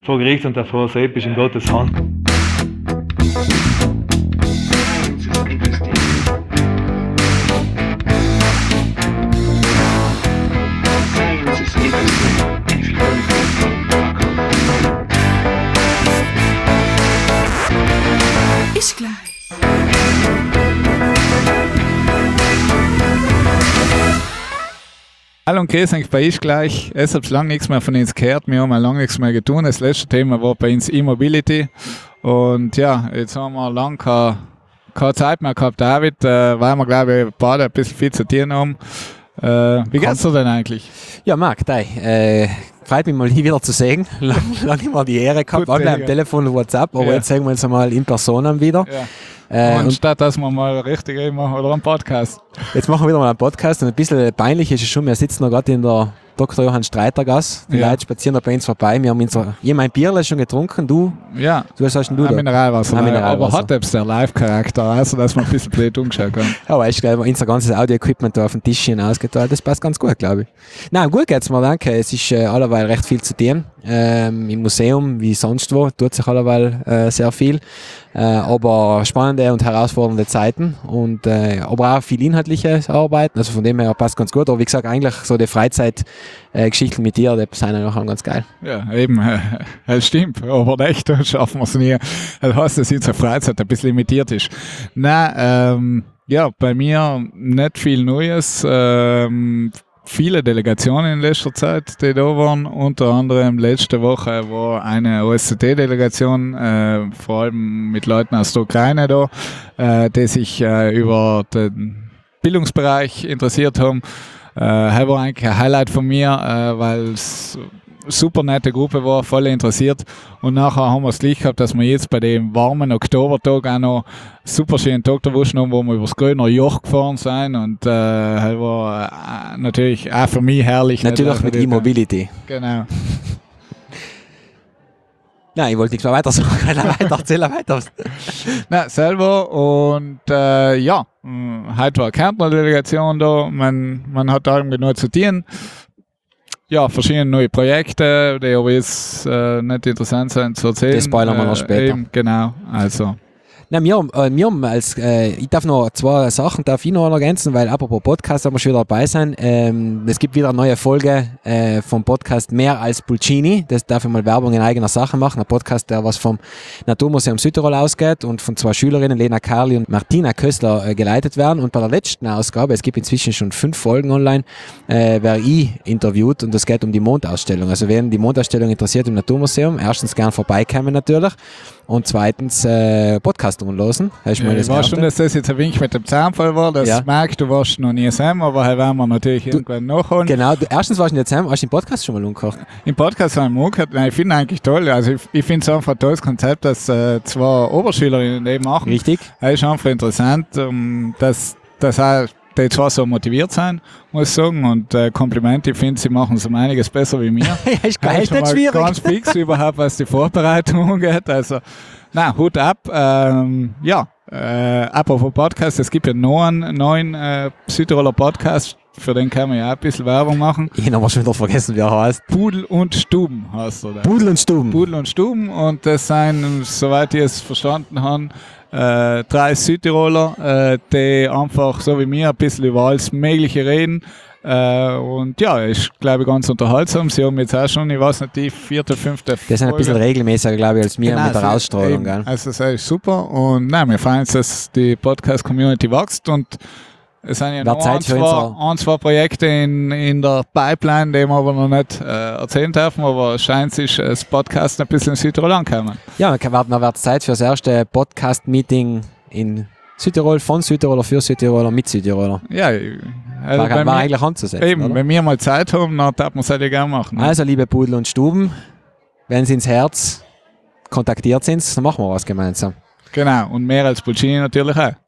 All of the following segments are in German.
vor Gericht und davor selbst in Gottes Hand. Ist gleich. Hallo und grüß euch bei Ist gleich. Es hat lange nichts mehr von uns gehört. Wir haben lange nichts mehr getan. Das letzte Thema war bei uns E-Mobility. Und ja, jetzt haben wir lange keine Zeit mehr gehabt, David, weil wir, glaube ich, beide ein bisschen viel zu tun haben. Wie geht's dir denn eigentlich? Ja, Marc, freut mich mal hier wieder zu sehen. Lange immer die Ehre gehabt, auch am Telefon und WhatsApp, aber jetzt sehen wir uns einmal in Person wieder. Ja. Anstatt dass wir mal richtig machen oder einen Podcast. Jetzt machen wir wieder mal einen Podcast und ein bisschen peinlich ist es schon, wir sitzen noch gerade in der Dr. Johann Streiter Gasse. Die Leute spazieren da bei uns vorbei. Wir haben mein Bierle schon getrunken, du? Ja. Was hast denn du da? Mineralwasser. Aber hat jetzt der Live-Charakter, also dass man ein bisschen blöd umschauen kann. Ja, weißt du, unser ganzes Audio-Equipment da auf dem Tischchen ausgeteilt, das passt ganz gut, glaube ich. Nein, gut geht's mir, danke. Es ist allerweil recht viel zu tun. Im Museum, wie sonst wo, tut sich allerweil sehr viel. Aber spannende und herausfordernde Zeiten und aber auch viel inhaltliche Arbeiten, also von dem her passt ganz gut. Aber wie gesagt, eigentlich so die Freizeitgeschichten mit dir, die sind ja auch ganz geil. Ja, eben, das stimmt, aber echt, das schaffen wir es nie. Das heißt, dass unsere Freizeit ein bisschen limitiert ist. Nein, ja, bei mir nicht viel Neues. Viele Delegationen in letzter Zeit, die da waren. Unter anderem letzte Woche war eine OSZE-Delegation, vor allem mit Leuten aus der Ukraine da, die sich über den Bildungsbereich interessiert haben. Das war eigentlich ein Highlight von mir, weil es super nette Gruppe war, voll interessiert. Und nachher haben wir es gleich gehabt, dass wir jetzt bei dem warmen Oktobertag auch noch super schönen Tag erwischen haben, wo wir übers Grüner Joch gefahren sind. Und das war natürlich auch für mich herrlich. Natürlich mit E-Mobility. Genau. Nein, ich wollte nichts mehr weiter sagen. Erzähl weiter. Nein, selber. Und ja, heute war eine Kärntner Delegation da. Man hat allem genug zu tun. Ja, verschiedene neue Projekte, die aber jetzt nicht interessant sind zu erzählen. Das spoilern wir noch später. Genau, also. Nein, wir haben ich darf noch zwei Sachen noch ergänzen, weil apropos Podcast, da wir schon wieder dabei sein. Es gibt wieder eine neue Folge vom Podcast Mehr als Pulcini. Das darf ich mal Werbung in eigener Sache machen. Ein Podcast, der was vom Naturmuseum Südtirol ausgeht und von zwei Schülerinnen, Lena Karli und Martina Kössler, geleitet werden. Und bei der letzten Ausgabe, es gibt inzwischen schon 5 Folgen online, werde ich interviewt und es geht um die Mondausstellung. Also wen die Mondausstellung interessiert im Naturmuseum, erstens gern vorbeikommen natürlich und zweitens Podcast umlosen. Ich war schon, dass das jetzt ein Wink mit dem Zahnfall war. Das merkt, du warst noch nie Sam, aber halt werden wir natürlich irgendwann nachholen. Genau, erstens warst du nicht Sam, hast du den Podcast schon mal umgehört? Im Podcast habe ich mal umgehört. Nein, ich finde eigentlich toll. Also ich finde es einfach ein tolles Konzept, dass zwei Oberschülerinnen eben machen. Richtig. Es ist einfach interessant, dass auch die zwar so motiviert sein, muss ich sagen, und Komplimente, ich finde, sie machen es um einiges besser wie mir. Ja, ist geil, nicht schwierig. Ganz fix überhaupt, was die Vorbereitung angeht, also, na, Hut ab, apropos Podcast, es gibt ja noch einen neuen Südtiroler Podcast, für den kann man ja auch ein bisschen Werbung machen. Ich habe aber schon wieder vergessen, wie er heißt. Pudel und Stuben heißt er. Pudel und Stuben. Pudel und Stuben, und das sind, soweit ich es verstanden habe, 3 Südtiroler, die einfach so wie mir ein bisschen über alles Mögliche reden. Und ja, ist, glaube ich, ganz unterhaltsam. Sie haben jetzt auch schon, ich weiß nicht, die 4., 5. Das sind ein bisschen regelmäßiger, glaube ich, als wir mit der Ausstrahlung. Gell? Also das ist super. Und nein, wir freuen uns, dass die Podcast-Community wächst, und es sind ja noch ein, zwei Projekte in der Pipeline, die wir aber noch nicht erzählen dürfen, aber es scheint sich das Podcast ein bisschen in Südtirol ankommen. Ja, dann wird es Zeit für das erste Podcast-Meeting in Südtirol, von Südtiroler, für Südtiroler, mit Südtiroler. Ja, war eigentlich anzusetzen. Eben, oder? Wenn wir mal Zeit haben, dann darf man es halt gerne machen. Ne? Also, liebe Pudel und Stuben, wenn Sie ins Herz kontaktiert sind, dann machen wir was gemeinsam. Genau, und mehr als Pulcini natürlich auch.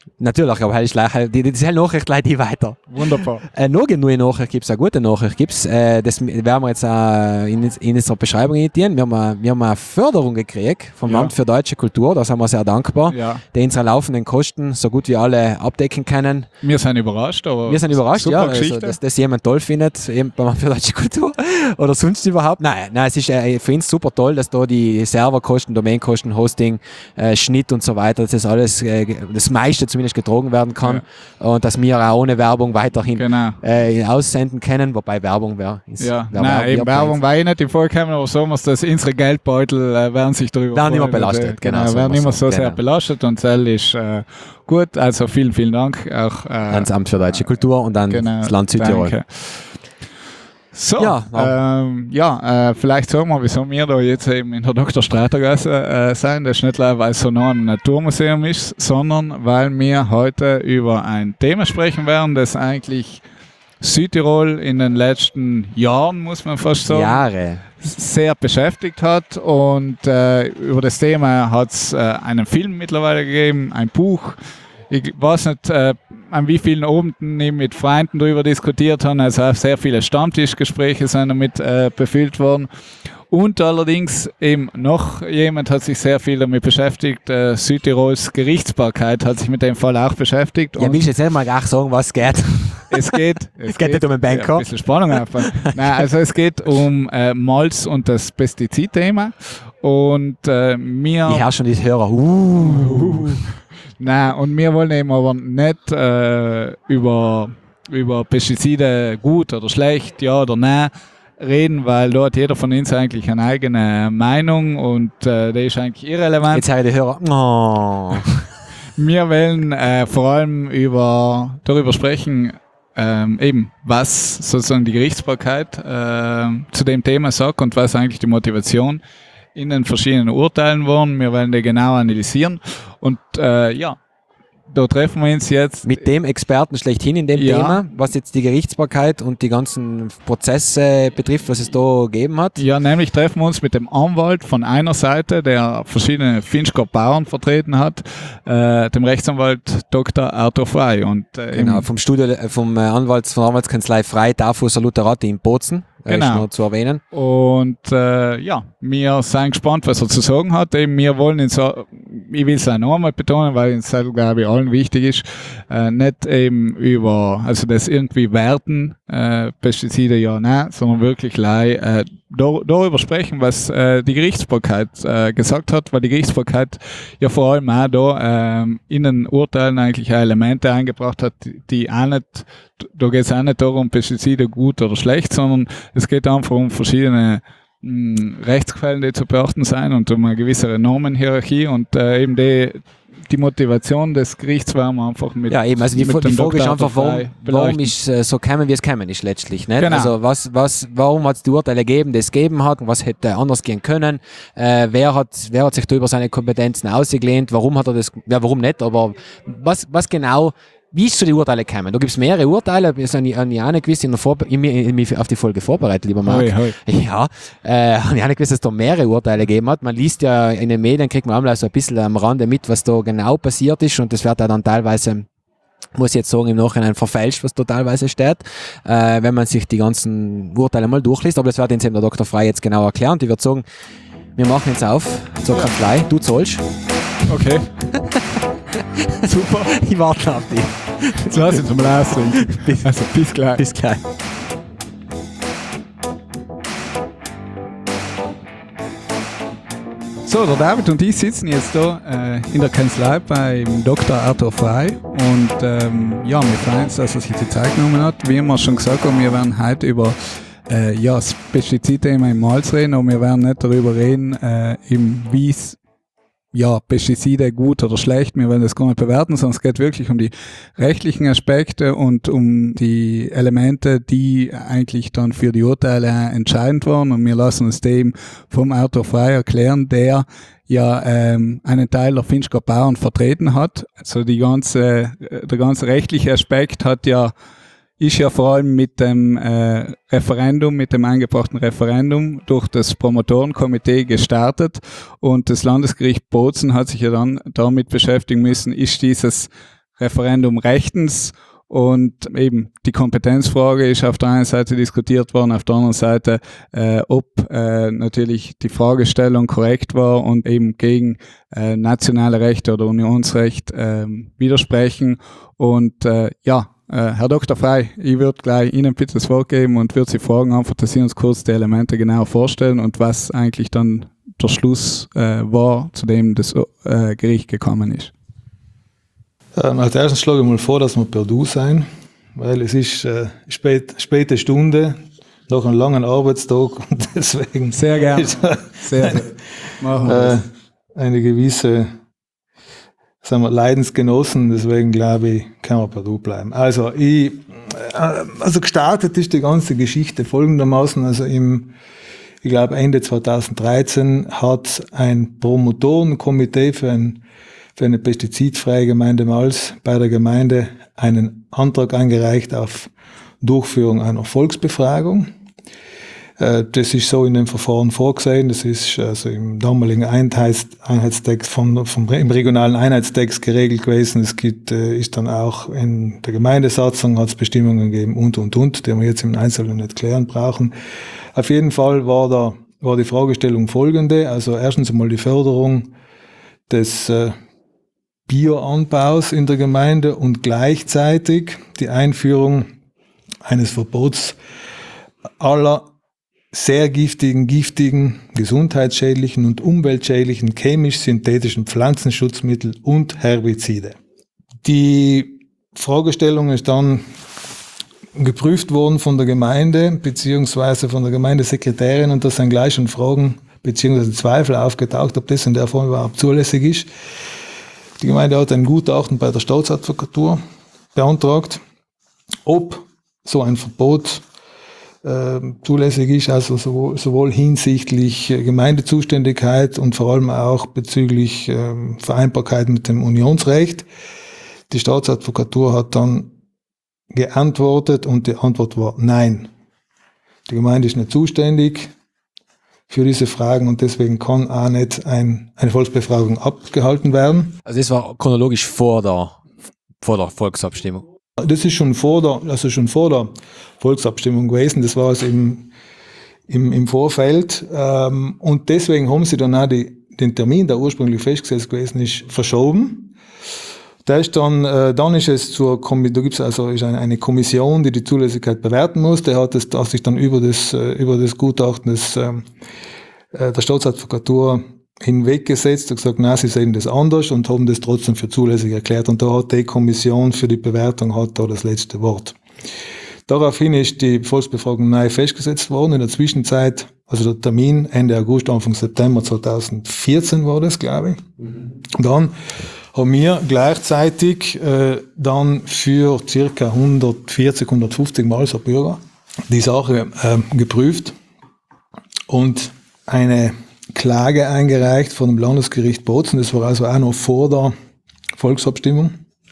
Natürlich, aber das ist Nachricht leider die weiter. Wunderbar. Noch eine neue Nachricht gibt es, eine gute Nachricht gibt es. Das werden wir jetzt in unserer Beschreibung editieren. Wir haben eine Förderung gekriegt vom Amt für Deutsche Kultur, da sind wir sehr dankbar, die unsere laufenden Kosten so gut wie alle abdecken können. Wir sind überrascht, ja, also, dass das jemand toll findet, eben beim Amt für Deutsche Kultur oder sonst überhaupt. Nein, es ist für uns super toll, dass da die Serverkosten, Domainkosten, Hosting, Schnitt und so weiter, dass das alles, das meiste zumindest getragen werden kann und dass wir auch ohne Werbung weiterhin aussenden können, wobei Werbung wäre. Werbung war nicht im Vorkommen, aber so muss das unsere Geldbeutel werden sich darüber werden immer belastet. Werden immer so sehr belastet und das ist gut, also vielen Dank auch ans Amt für Deutsche Kultur und an das Land Südtirol. Danke. So, vielleicht sagen wir, wieso wir da jetzt eben in der Dr. Streitergasse sein. Das ist nicht nur, weil es so nah ein Naturmuseum ist, sondern weil wir heute über ein Thema sprechen werden, das eigentlich Südtirol in den letzten Jahren, muss man fast sagen, sehr beschäftigt hat. Und über das Thema hat es einen Film mittlerweile gegeben, ein Buch. Ich weiß nicht, an wie vielen Abenden ich mit Freunden darüber diskutiert habe. Also auch sehr viele Stammtischgespräche sind damit befüllt worden. Und allerdings eben noch jemand hat sich sehr viel damit beschäftigt. Südtirols Gerichtsbarkeit hat sich mit dem Fall auch beschäftigt. Ja, willst du jetzt nicht mal gleich sagen, was geht? Es geht nicht um einen Banker. Ein bisschen Spannung einfach. Nein, also es geht um Malz und das Pestizidthema. Und mir... Ich höre schon die Hörer. Nein, und wir wollen eben aber nicht über Pestizide gut oder schlecht, ja oder nein, reden, weil da hat jeder von uns eigentlich eine eigene Meinung und die ist eigentlich irrelevant. Jetzt höre ich die Hörer. Oh. Wir wollen vor allem darüber sprechen, eben was sozusagen die Gerichtsbarkeit zu dem Thema sagt und was eigentlich die Motivation in den verschiedenen Urteilen waren. Wir werden die genau analysieren und da treffen wir uns jetzt mit dem Experten schlechthin in dem Thema, was jetzt die Gerichtsbarkeit und die ganzen Prozesse betrifft, was es da gegeben hat. Ja, nämlich treffen wir uns mit dem Anwalt von einer Seite, der verschiedene Finchgau Bauern vertreten hat, dem Rechtsanwalt Dr. Arthur Frey. Und, genau, vom Anwaltskanzlei Frey, Tafus Lutherati in Bozen. Ist noch zu erwähnen. Und wir sind gespannt, was er zu sagen hat. Eben, wir wollen ich will es auch noch einmal betonen, weil es, glaube ich, allen wichtig ist, nicht eben also das irgendwie werten, Pestizide ja, nein, sondern wirklich darüber sprechen, was die Gerichtsbarkeit gesagt hat, weil die Gerichtsbarkeit ja vor allem auch da in den Urteilen eigentlich Elemente eingebracht hat, die auch nicht, da geht es auch nicht darum, Pestizide gut oder schlecht, sondern es geht einfach um verschiedene Rechtsquellen, die zu beachten sind und um eine gewisse Normenhierarchie und eben die Motivation des Gerichts war einfach mit. Ja, eben, also die Frage ist einfach, warum ist so gekommen, wie es gekommen ist letztlich. Nicht? Genau. Also warum hat es die Urteile gegeben, die es gegeben hat und was hätte anders gehen können? Wer hat sich da über seine Kompetenzen ausgelehnt? Warum hat er das? Ja, warum nicht? Aber was genau? Wie ist zu den Urteilen gekommen? Da gibt es mehrere Urteile, das habe ich auch nicht gewusst, ich mich auf die Folge vorbereitet, lieber Marc. Ja, habe ich auch nicht gewusst, dass es da mehrere Urteile gegeben hat. Man liest ja in den Medien, kriegt man einmal so ein bisschen am Rande mit, was da genau passiert ist und das wird ja dann teilweise, muss ich jetzt sagen, im Nachhinein verfälscht, was da teilweise steht, wenn man sich die ganzen Urteile mal durchliest. Aber das wird uns eben der Dr. Frey jetzt genau erklären und ich würde sagen, wir machen jetzt auf zur Kanzlei, du zahlst. Okay. Super. Ich warte auf dich. Jetzt lass uns mal ausdrücken. Bis gleich. Bis gleich. So, der David und ich sitzen jetzt da in der Kanzlei beim Dr. Arthur Frey und wir freuen uns, dass er sich die Zeit genommen hat. Wie wir schon gesagt haben, wir werden heute über das Pestizidthema im Malz reden, aber wir werden nicht darüber reden, wie es Pestizide gut oder schlecht, wir werden das gar nicht bewerten, sondern es geht wirklich um die rechtlichen Aspekte und um die Elemente, die eigentlich dann für die Urteile entscheidend waren und wir lassen uns dem vom Arthur Frey erklären, der einen Teil der Finchgau Bauern vertreten hat. Also der ganze rechtliche Aspekt ist ja vor allem mit dem Referendum, mit dem eingebrachten Referendum durch das Promotorenkomitee gestartet und das Landesgericht Bozen hat sich ja dann damit beschäftigen müssen, ist dieses Referendum rechtens. Und eben die Kompetenzfrage ist auf der einen Seite diskutiert worden, auf der anderen Seite, ob natürlich die Fragestellung korrekt war und eben gegen nationale Rechte oder Unionsrecht widersprechen. Und Herr Dr. Frey, ich würde gleich Ihnen bitte das Wort geben und würde Sie fragen, einfach, dass Sie uns kurz die Elemente genau vorstellen und was eigentlich dann der Schluss war, zu dem das Gericht gekommen ist. Als erstes schlage ich mal vor, dass wir per Du sein, weil es ist späte Stunde nach einem langen Arbeitstag und deswegen sehr gerne. Sehr machen wir das. Eine gewisse, sagen wir, Leidensgenossen, deswegen glaube ich, kann man per Du bleiben. Also gestartet ist die ganze Geschichte folgendermaßen, ich glaube Ende 2013 hat ein Promotorenkomitee für eine pestizidfreie Gemeinde Mals bei der Gemeinde einen Antrag eingereicht auf Durchführung einer Volksbefragung. Das ist so in dem Verfahren vorgesehen. Das ist also im damaligen Einheitstext im regionalen Einheitstext geregelt gewesen. Es ist dann auch in der Gemeindesatzung hat es Bestimmungen gegeben und, die wir jetzt im Einzelnen nicht klären brauchen. Auf jeden Fall war die Fragestellung folgende. Also erstens einmal die Förderung des Bioanbaus in der Gemeinde und gleichzeitig die Einführung eines Verbots aller sehr giftigen, gesundheitsschädlichen und umweltschädlichen chemisch-synthetischen Pflanzenschutzmittel und Herbizide. Die Fragestellung ist dann geprüft worden von der Gemeinde beziehungsweise von der Gemeindesekretärin und da sind gleich schon Fragen beziehungsweise Zweifel aufgetaucht, ob das in der Form überhaupt zulässig ist. Die Gemeinde hat ein Gutachten bei der Staatsadvokatur beantragt, ob so ein Verbot zulässig ist, also sowohl hinsichtlich Gemeindezuständigkeit und vor allem auch bezüglich Vereinbarkeit mit dem Unionsrecht. Die Staatsadvokatur hat dann geantwortet und die Antwort war nein. Die Gemeinde ist nicht zuständig für diese Fragen und deswegen kann auch nicht eine Volksbefragung abgehalten werden. Also das war chronologisch vor der Volksabstimmung. Das ist schon vor der Volksabstimmung gewesen. Das war also im Vorfeld. Und deswegen haben sie dann auch den Termin, der ursprünglich festgesetzt gewesen ist, verschoben. Da ist dann ist es da gibt es also eine Kommission, die die Zulässigkeit bewerten muss. Der hat sich dann über das Gutachten der Staatsadvokatur hinweggesetzt und gesagt, nein, sie sehen das anders und haben das trotzdem für zulässig erklärt. Und da hat die Kommission für die Bewertung da das letzte Wort. Daraufhin ist die Volksbefragung neu festgesetzt worden. In der Zwischenzeit, also der Termin Ende August, Anfang September 2014 war das, glaube ich. Und dann haben wir gleichzeitig dann für ca. 150 Malser Bürger die Sache geprüft und eine Klage eingereicht von dem Landesgericht Bozen. Das war also auch noch vor der Volksabstimmung.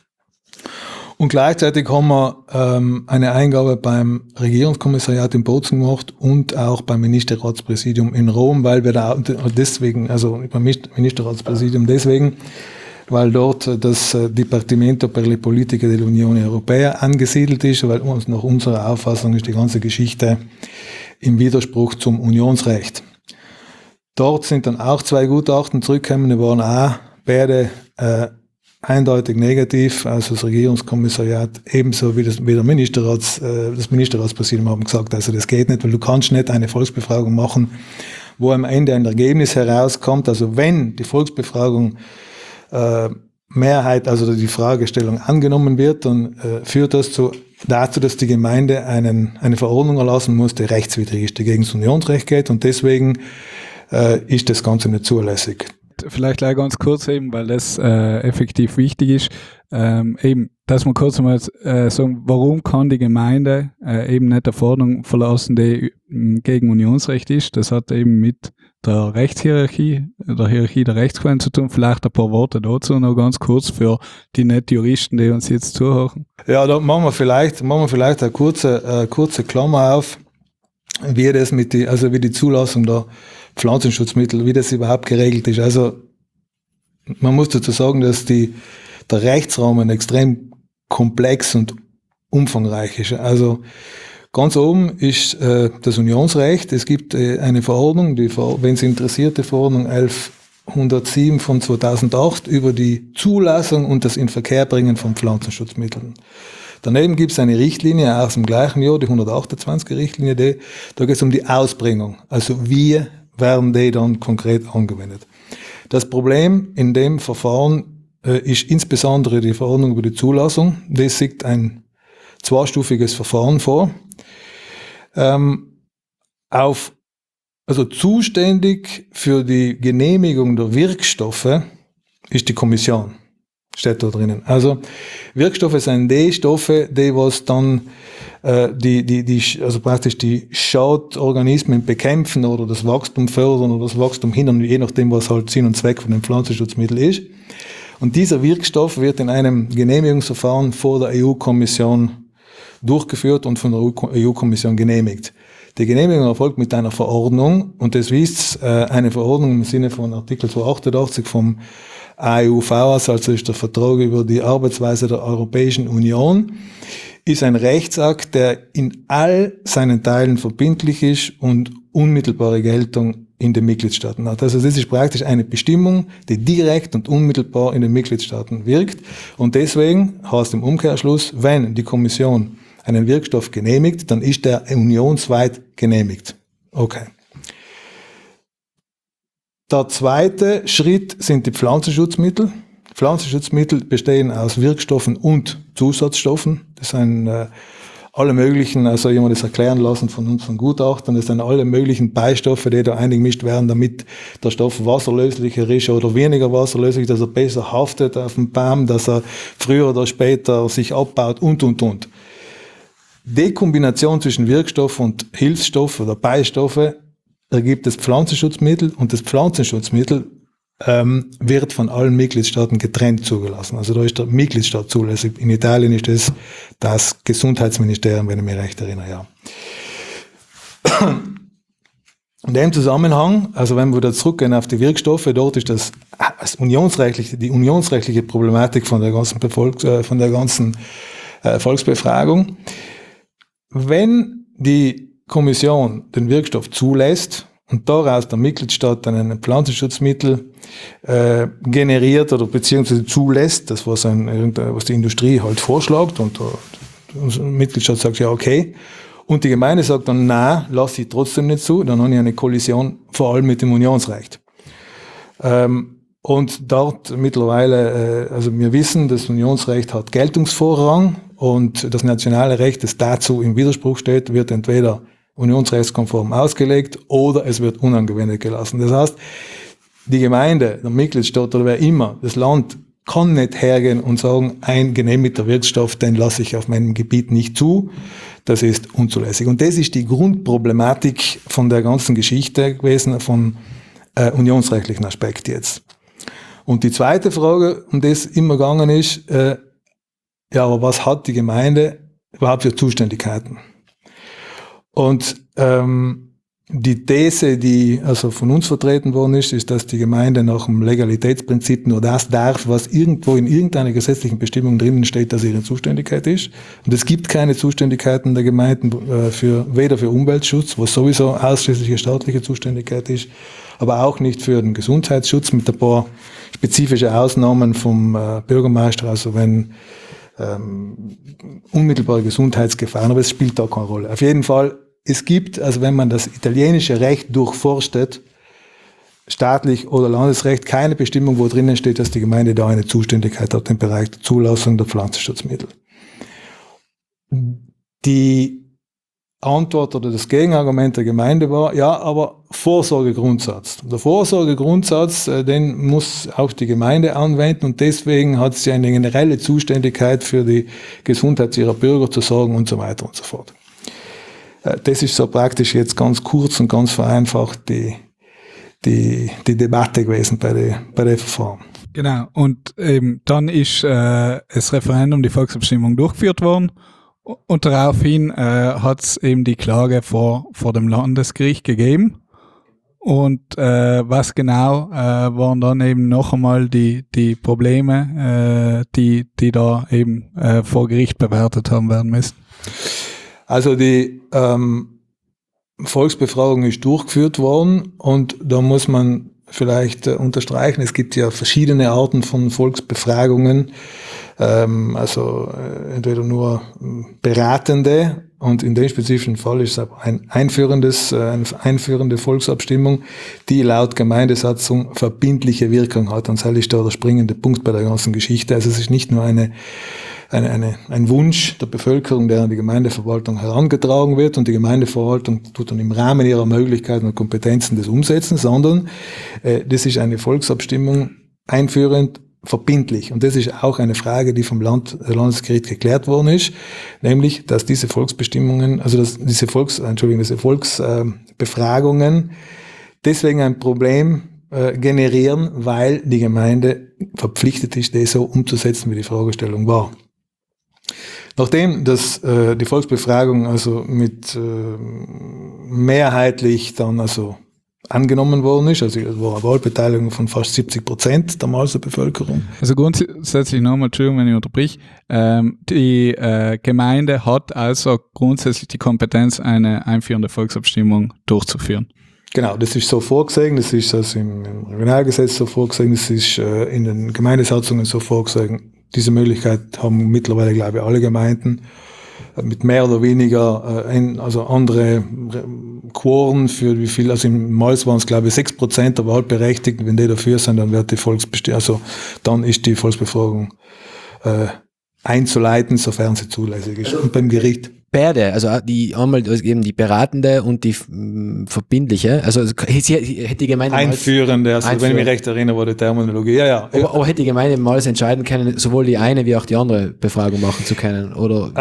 Und gleichzeitig haben wir eine Eingabe beim Regierungskommissariat in Bozen gemacht und auch beim Ministerratspräsidium in Rom, weil wir da deswegen, also beim Ministerratspräsidium deswegen, weil dort das Dipartimento per le Politiche dell'Unione Europea angesiedelt ist, weil nach unserer Auffassung ist die ganze Geschichte im Widerspruch zum Unionsrecht. Dort sind dann auch 2 Gutachten zurückgekommen, die waren auch beide eindeutig negativ. Also das Regierungskommissariat ebenso wie das Ministerratspräsidium haben gesagt, also das geht nicht, weil du kannst nicht eine Volksbefragung machen, wo am Ende ein Ergebnis herauskommt. Also wenn die Volksbefragung Mehrheit, also die Fragestellung angenommen wird, dann führt das dazu, dass die Gemeinde eine Verordnung erlassen muss, die rechtswidrig ist, die gegen das Unionsrecht geht und deswegen ist das Ganze nicht zulässig. Vielleicht gleich ganz kurz eben, weil das effektiv wichtig ist, eben, dass wir kurz mal sagen, warum kann die Gemeinde eben nicht eine Verordnung verlassen, die gegen Unionsrecht ist. Das hat eben mit der Rechtshierarchie, der Hierarchie der Rechtsquellen zu tun. Vielleicht ein paar Worte dazu noch ganz kurz für die Nicht-Juristen, die uns jetzt zuhören. Ja, da machen wir vielleicht eine kurze Klammer auf, wie die Zulassung der Pflanzenschutzmittel, wie das überhaupt geregelt ist. Also man muss dazu sagen, dass der der Rechtsrahmen extrem komplex und umfangreich ist. Also ganz oben ist das Unionsrecht. Es gibt eine Verordnung, wenn Sie interessiert, die Verordnung 1107 von 2008 über die Zulassung und das Inverkehrbringen von Pflanzenschutzmitteln. Daneben gibt es eine Richtlinie aus dem gleichen Jahr, die 128er Richtlinie, da geht es um die Ausbringung. Also wie werden die dann konkret angewendet. Das Problem in dem Verfahren ist insbesondere die Verordnung über die Zulassung. Das sieht ein zweistufiges Verfahren vor. Also zuständig für die Genehmigung der Wirkstoffe ist die Kommission. Steht da drinnen. Also Wirkstoffe sind die Stoffe, die was dann also praktisch die Schadorganismen bekämpfen oder das Wachstum fördern oder das Wachstum hindern, je nachdem, was halt Sinn und Zweck von dem Pflanzenschutzmittel ist. Und dieser Wirkstoff wird in einem Genehmigungsverfahren vor der EU-Kommission durchgeführt und von der EU-Kommission genehmigt. Die Genehmigung erfolgt mit einer Verordnung und das ist eine Verordnung im Sinne von Artikel 288 vom AEUV, also ist der Vertrag über die Arbeitsweise der Europäischen Union, ist ein Rechtsakt, der in all seinen Teilen verbindlich ist und unmittelbare Geltung in den Mitgliedstaaten hat. Also das ist praktisch eine Bestimmung, die direkt und unmittelbar in den Mitgliedstaaten wirkt und deswegen heißt im Umkehrschluss, wenn die Kommission einen Wirkstoff genehmigt, dann ist der unionsweit genehmigt. Okay. Der zweite Schritt sind die Pflanzenschutzmittel. Pflanzenschutzmittel bestehen aus Wirkstoffen und Zusatzstoffen. Das sind alle möglichen, also jemand das erklären lassen von unseren Gutachtern, das sind alle möglichen Beistoffe, die da eingemischt werden, damit der Stoff wasserlöslicher ist oder weniger wasserlöslich, dass er besser haftet auf dem Baum, dass er früher oder später sich abbaut und. Die Kombination zwischen Wirkstoff und Hilfsstoff oder Beistoffe ergibt das Pflanzenschutzmittel und das Pflanzenschutzmittel wird von allen Mitgliedstaaten getrennt zugelassen. Also da ist der Mitgliedstaat zulässig. In Italien ist das Gesundheitsministerium, wenn ich mich recht erinnere, ja. In dem Zusammenhang, also wenn wir wieder zurückgehen auf die Wirkstoffe, dort ist die unionsrechtliche Problematik von der ganzen Volksbefragung. Wenn die Kommission den Wirkstoff zulässt und daraus der Mitgliedstaat dann ein Pflanzenschutzmittel generiert oder beziehungsweise zulässt, das was die Industrie halt vorschlägt und der Mitgliedstaat sagt ja okay und die Gemeinde sagt dann nein, lass sie trotzdem nicht zu, dann habe ich eine Kollision vor allem mit dem Unionsrecht. Und dort mittlerweile, also wir wissen, das Unionsrecht hat Geltungsvorrang und das nationale Recht, das dazu im Widerspruch steht, wird entweder unionsrechtskonform ausgelegt oder es wird unangewendet gelassen. Das heißt, die Gemeinde, der Mitgliedstaat oder wer immer, das Land kann nicht hergehen und sagen, ein genehmigter Wirkstoff, den lasse ich auf meinem Gebiet nicht zu. Das ist unzulässig. Und das ist die Grundproblematik von der ganzen Geschichte gewesen, von unionsrechtlichen Aspekt jetzt. Und die zweite Frage, um das immer gegangen ist, ja, aber was hat die Gemeinde überhaupt für Zuständigkeiten? Und die These, die also von uns vertreten worden ist, dass die Gemeinde nach dem Legalitätsprinzip nur das darf, was irgendwo in irgendeiner gesetzlichen Bestimmung drinnen steht, dass ihre Zuständigkeit ist. Und es gibt keine Zuständigkeiten der Gemeinden weder für Umweltschutz, was sowieso ausschließliche staatliche Zuständigkeit ist, aber auch nicht für den Gesundheitsschutz mit ein paar spezifische Ausnahmen vom Bürgermeister, also wenn unmittelbare Gesundheitsgefahren, aber es spielt da keine Rolle. Auf jeden Fall, es gibt, also wenn man das italienische Recht durchforstet, staatlich oder Landesrecht, keine Bestimmung, wo drinnen steht, dass die Gemeinde da eine Zuständigkeit hat im Bereich der Zulassung der Pflanzenschutzmittel. Die Antwort oder das Gegenargument der Gemeinde war, ja, aber Vorsorgegrundsatz. Der Vorsorgegrundsatz, den muss auch die Gemeinde anwenden und deswegen hat sie eine generelle Zuständigkeit für die Gesundheit ihrer Bürger zu sorgen und so weiter und so fort. Das ist so praktisch jetzt ganz kurz und ganz vereinfacht die Debatte gewesen bei der Verfahren. Genau, und dann ist das Referendum, die Volksabstimmung durchgeführt worden. Und daraufhin hat es eben die Klage vor dem Landesgericht gegeben. Und was genau waren dann eben noch einmal die Probleme, die da eben vor Gericht bewertet haben werden müssen? Also die Volksbefragung ist durchgeführt worden und da muss man vielleicht unterstreichen, es gibt ja verschiedene Arten von Volksbefragungen, entweder nur beratende und in dem spezifischen Fall ist es eine einführende Volksabstimmung, die laut Gemeindesatzung verbindliche Wirkung hat. Und das ist da der springende Punkt bei der ganzen Geschichte. Also es ist nicht nur ein Wunsch der Bevölkerung, der an die Gemeindeverwaltung herangetragen wird und die Gemeindeverwaltung tut dann im Rahmen ihrer Möglichkeiten und Kompetenzen das umsetzen, sondern das ist eine Volksabstimmung einführend verbindlich. Und das ist auch eine Frage, die vom Landesgericht geklärt worden ist, nämlich, dass diese Volksbestimmungen, also dass diese Volksbefragungen deswegen ein Problem generieren, weil die Gemeinde verpflichtet ist, das so umzusetzen, wie die Fragestellung war. Nachdem die Volksbefragung also mit mehrheitlich dann also angenommen worden ist, also es war eine Wahlbeteiligung von fast 70% der Malser Bevölkerung. Also grundsätzlich nochmal, Entschuldigung, wenn ich unterbrich, die Gemeinde hat also grundsätzlich die Kompetenz, eine einführende Volksabstimmung durchzuführen. Genau, das ist so vorgesehen, das ist also im Regionalgesetz so vorgesehen, das ist in den Gemeindesatzungen so vorgesehen. Diese Möglichkeit haben mittlerweile, glaube ich, alle Gemeinden mit mehr oder weniger also andere Quoren für wie viel, also im Mals waren es, glaube ich, 6% der Wahlberechtigten, wenn die dafür sind, dann wird dann ist die Volksbefragung einzuleiten, sofern sie zulässig ist. Und beim Gericht. Beide, also einmal eben die beratende und die verbindliche, also hätte die Gemeinde einführende, also wenn ich mich recht erinnere, war die Terminologie, ja. Aber hätte die Gemeinde mal entscheiden können, sowohl die eine wie auch die andere Befragung machen zu können, oder?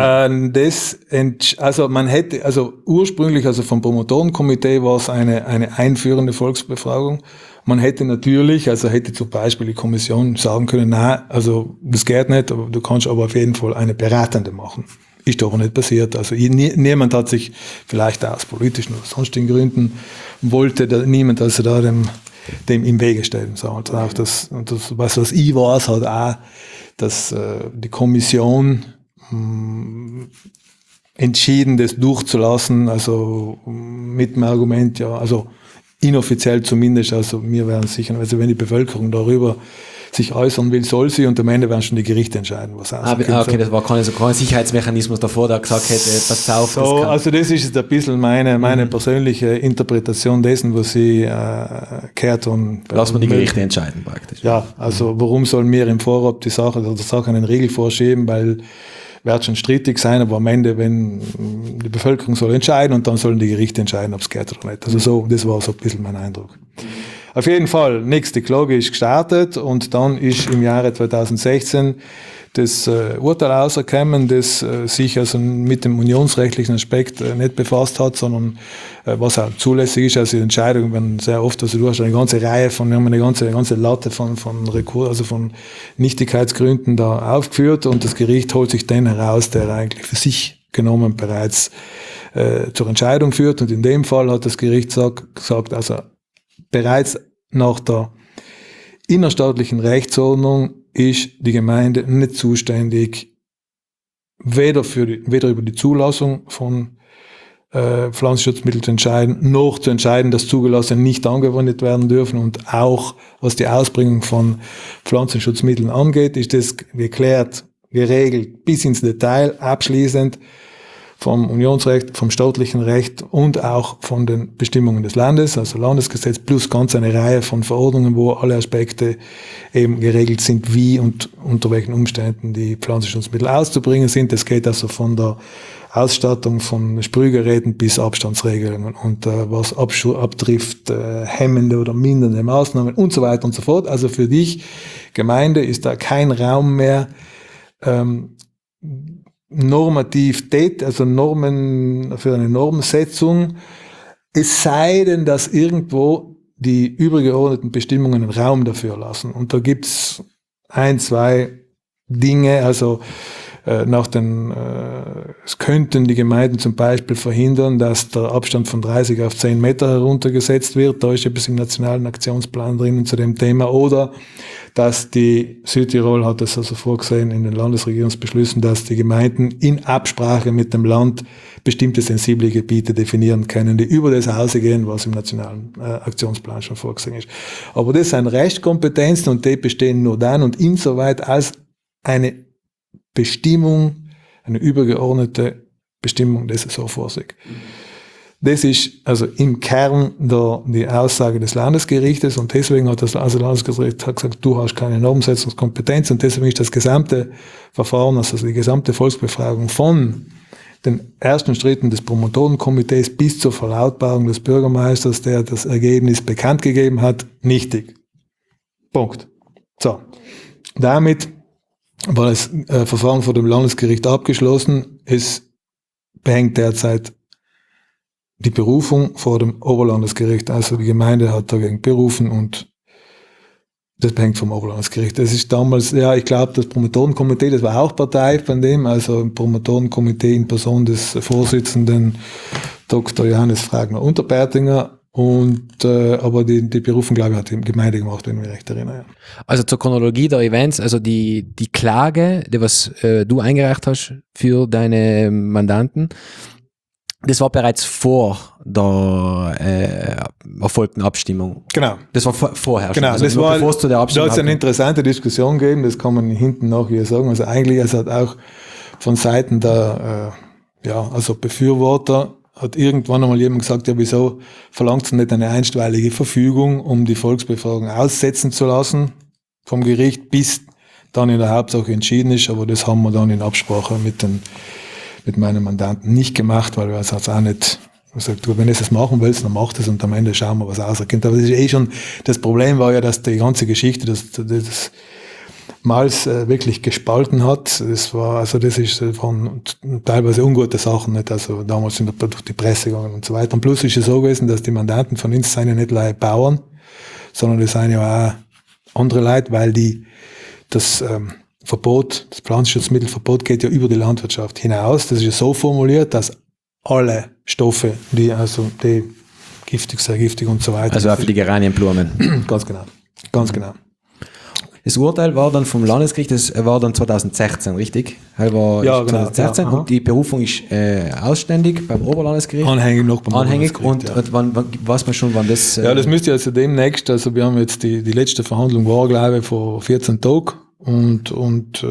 Ursprünglich, also vom Promotorenkomitee war es eine einführende Volksbefragung. Man hätte natürlich, also hätte zum Beispiel die Kommission sagen können, nein, also das geht nicht, aber du kannst aber auf jeden Fall eine beratende machen. Ist aber nicht passiert. Also niemand hat sich, vielleicht aus politischen oder sonstigen Gründen, niemand also da dem im Wege stellen. So, und auch was ich weiß, hat auch, dass die Kommission entschieden, das durchzulassen, also mit dem Argument, ja, also inoffiziell zumindest, also wir werden sicher, also wenn die Bevölkerung darüber sich äußern will, soll sie, und am Ende werden schon die Gerichte entscheiden, was auskommt. Okay, das war kein Sicherheitsmechanismus davor, der gesagt hätte, pass auf. So, also das ist jetzt ein bisschen meine persönliche Interpretation dessen, was sie gehört und lassen wir die Gerichte entscheiden praktisch. Ja, also warum sollen wir im Vorab die Sache einen Riegel vorschieben, weil wird schon strittig sein, aber am Ende, wenn die Bevölkerung soll entscheiden und dann sollen die Gerichte entscheiden, ob es geht oder nicht. Also so, das war so ein bisschen mein Eindruck. Auf jeden Fall, nächste Klage ist gestartet und dann ist im Jahre 2016 das Urteil rausgekommen, das sich also mit dem unionsrechtlichen Aspekt nicht befasst hat, sondern was auch zulässig ist. Also die Entscheidungen werden sehr oft, also du hast eine ganze Reihe wir haben eine ganze Latte von Rekur, also von Nichtigkeitsgründen da aufgeführt und das Gericht holt sich den heraus, der eigentlich für sich genommen bereits zur Entscheidung führt. Und in dem Fall hat das Gericht gesagt, also bereits nach der innerstaatlichen Rechtsordnung ist die Gemeinde nicht zuständig, weder über die Zulassung von Pflanzenschutzmitteln zu entscheiden, noch zu entscheiden, dass Zugelassene nicht angewendet werden dürfen, und auch was die Ausbringung von Pflanzenschutzmitteln angeht, ist das geklärt, geregelt bis ins Detail, abschließend vom Unionsrecht, vom staatlichen Recht und auch von den Bestimmungen des Landes, also Landesgesetz, plus ganz eine Reihe von Verordnungen, wo alle Aspekte eben geregelt sind, wie und unter welchen Umständen die Pflanzenschutzmittel auszubringen sind. Das geht also von der Ausstattung von Sprühgeräten bis Abstandsregelungen und was abtrifft, hemmende oder mindernde Maßnahmen und so weiter und so fort. Also für dich, Gemeinde, ist da kein Raum mehr, normativ also Normen für eine Normsetzung, es sei denn, dass irgendwo die übergeordneten Bestimmungen einen Raum dafür lassen. Und da gibt's 1, 2 Dinge, also es könnten die Gemeinden zum Beispiel verhindern, dass der Abstand von 30 auf 10 Meter heruntergesetzt wird. Da ist etwas im nationalen Aktionsplan drinnen zu dem Thema. Oder dass die Südtirol hat es also vorgesehen in den Landesregierungsbeschlüssen, dass die Gemeinden in Absprache mit dem Land bestimmte sensible Gebiete definieren können, die über das hinausgehen, was im nationalen Aktionsplan schon vorgesehen ist. Aber das sind Rechtskompetenzen und die bestehen nur dann und insoweit als eine Bestimmung, eine übergeordnete Bestimmung des so vorsieht. Das ist also im Kern die Aussage des Landesgerichtes und deswegen hat das Landesgericht gesagt, du hast keine Normsetzungskompetenz und deswegen ist das gesamte Verfahren, also die gesamte Volksbefragung von den ersten Schritten des Promotorenkomitees bis zur Verlautbarung des Bürgermeisters, der das Ergebnis bekannt gegeben hat, nichtig. Punkt. So. Damit war das Verfahren vor dem Landesgericht abgeschlossen. Es behängt derzeit die Berufung vor dem Oberlandesgericht. Also die Gemeinde hat dagegen berufen und das behängt vom Oberlandesgericht. Das ist damals, ja, ich glaube, das Promotorenkomitee, das war auch Partei von dem, also ein Promotorenkomitee in Person des Vorsitzenden Dr. Johannes Fragner-Unterpertinger. Und aber die Berufung, glaube ich, hat die Gemeinde gemacht, wenn ich mich recht erinnere. Ja. Also zur Chronologie der Events, also die Klage, die was du eingereicht hast für deine Mandanten, das war bereits vor der erfolgten Abstimmung. Genau. Das war vorher schon. Genau, also das war, bevor es zu der Abstimmung da hat es eine interessante Diskussion gegeben, das kann man hinten nachher sagen. Also eigentlich, es hat auch von Seiten der also Befürworter hat irgendwann einmal jemand gesagt, ja, wieso verlangt ihr nicht eine einstweilige Verfügung, um die Volksbefragung aussetzen zu lassen vom Gericht, bis dann in der Hauptsache entschieden ist, aber das haben wir dann in Absprache mit meinen Mandanten nicht gemacht, weil wir es auch nicht gesagt, wenn du es machen willst, dann mach das und am Ende schauen wir, was rauskommt. Aber das ist schon, das Problem war ja, dass die ganze Geschichte, das Mals wirklich gespalten hat. Das waren teilweise ungute Sachen, nicht? Also damals sind durch die Presse gegangen und so weiter. Und plus ist es so gewesen, dass die Mandanten von uns sind ja nicht leider Bauern, sondern das sind ja auch andere Leute, weil das Pflanzenschutzmittelverbot geht ja über die Landwirtschaft hinaus. Das ist ja so formuliert, dass alle Stoffe, die giftig, sehr giftig und so weiter. Also auch für die Geranienblumen. Ganz genau. Ganz genau. Das Urteil war dann vom Landesgericht, das war dann 2016, richtig? War ja, genau. 2016 ja, und die Berufung ist ausständig beim Oberlandesgericht. Anhängig noch beim Anhängig Oberlandesgericht. Und wann weiß man schon, wann das... Ja, das müsste also demnächst, also wir haben jetzt die letzte Verhandlung war, glaube ich, vor 14 Tagen und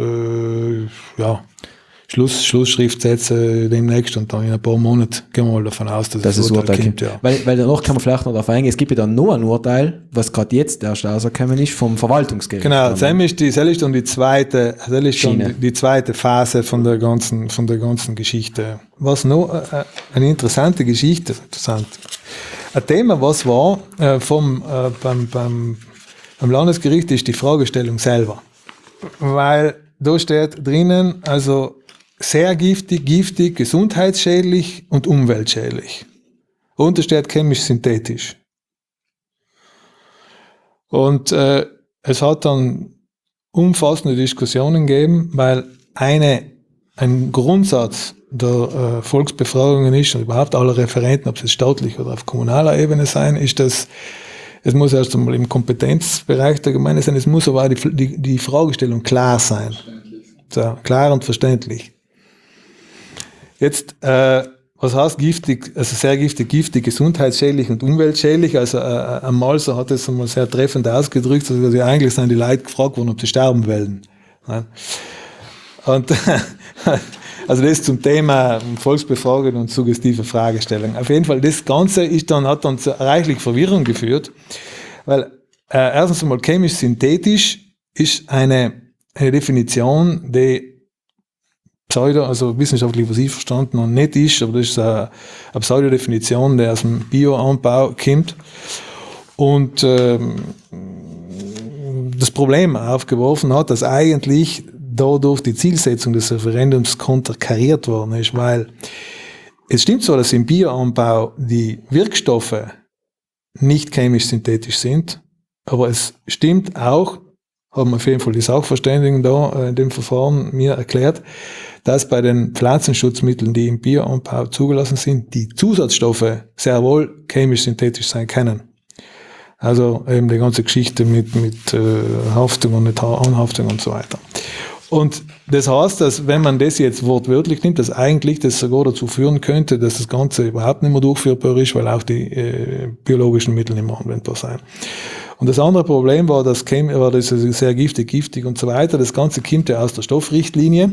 Schlussschriftsätze demnächst und dann in ein paar Monaten gehen wir mal davon aus, dass das Urteil kommt. Ja. Weil danach kann man vielleicht noch darauf eingehen, es gibt ja dann noch ein Urteil, was gerade jetzt erst rausgekommen ist, vom Verwaltungsgericht. Genau, das ist dann die zweite Phase von der ganzen Geschichte. Was noch eine interessante Geschichte, ein Thema, was war beim Landesgericht, ist die Fragestellung selber. Weil da steht drinnen, also sehr giftig, gesundheitsschädlich und umweltschädlich. Und da steht chemisch-synthetisch. Und es hat dann umfassende Diskussionen gegeben, weil ein Grundsatz der Volksbefragungen ist, und überhaupt aller Referenten, ob es jetzt staatlich oder auf kommunaler Ebene sein, ist, dass es muss erst einmal im Kompetenzbereich der Gemeinde sein, es muss aber auch die Fragestellung klar sein. So, klar und verständlich. Jetzt, was heißt giftig, also sehr giftig, gesundheitsschädlich und umweltschädlich? Also ein Malser hat das einmal sehr treffend ausgedrückt, also eigentlich sind die Leute gefragt worden, ob sie sterben wollen. Und also das zum Thema Volksbefragung und suggestive Fragestellung. Auf jeden Fall, das Ganze hat dann zu reichlich Verwirrung geführt, weil erstens einmal chemisch-synthetisch ist eine Definition, die also wissenschaftlich, was ich verstanden noch nicht ist, aber das ist eine Pseudodefinition, die aus dem Bioanbau kommt und das Problem aufgeworfen hat, dass eigentlich dadurch die Zielsetzung des Referendums konterkariert worden ist, weil es stimmt so, dass im Bioanbau die Wirkstoffe nicht chemisch-synthetisch sind, aber es stimmt auch, haben auf jeden Fall die Sachverständigen da in dem Verfahren mir erklärt, dass bei den Pflanzenschutzmitteln, die im Bioanbau zugelassen sind, die Zusatzstoffe sehr wohl chemisch-synthetisch sein können. Also eben die ganze Geschichte mit Haftung und nicht Anhaftung und so weiter. Und das heißt, dass wenn man das jetzt wortwörtlich nimmt, dass eigentlich das sogar dazu führen könnte, dass das Ganze überhaupt nicht mehr durchführbar ist, weil auch die biologischen Mittel nicht mehr anwendbar sind. Und das andere Problem war, das ist sehr giftig und so weiter. Das Ganze kommt ja aus der Stoffrichtlinie.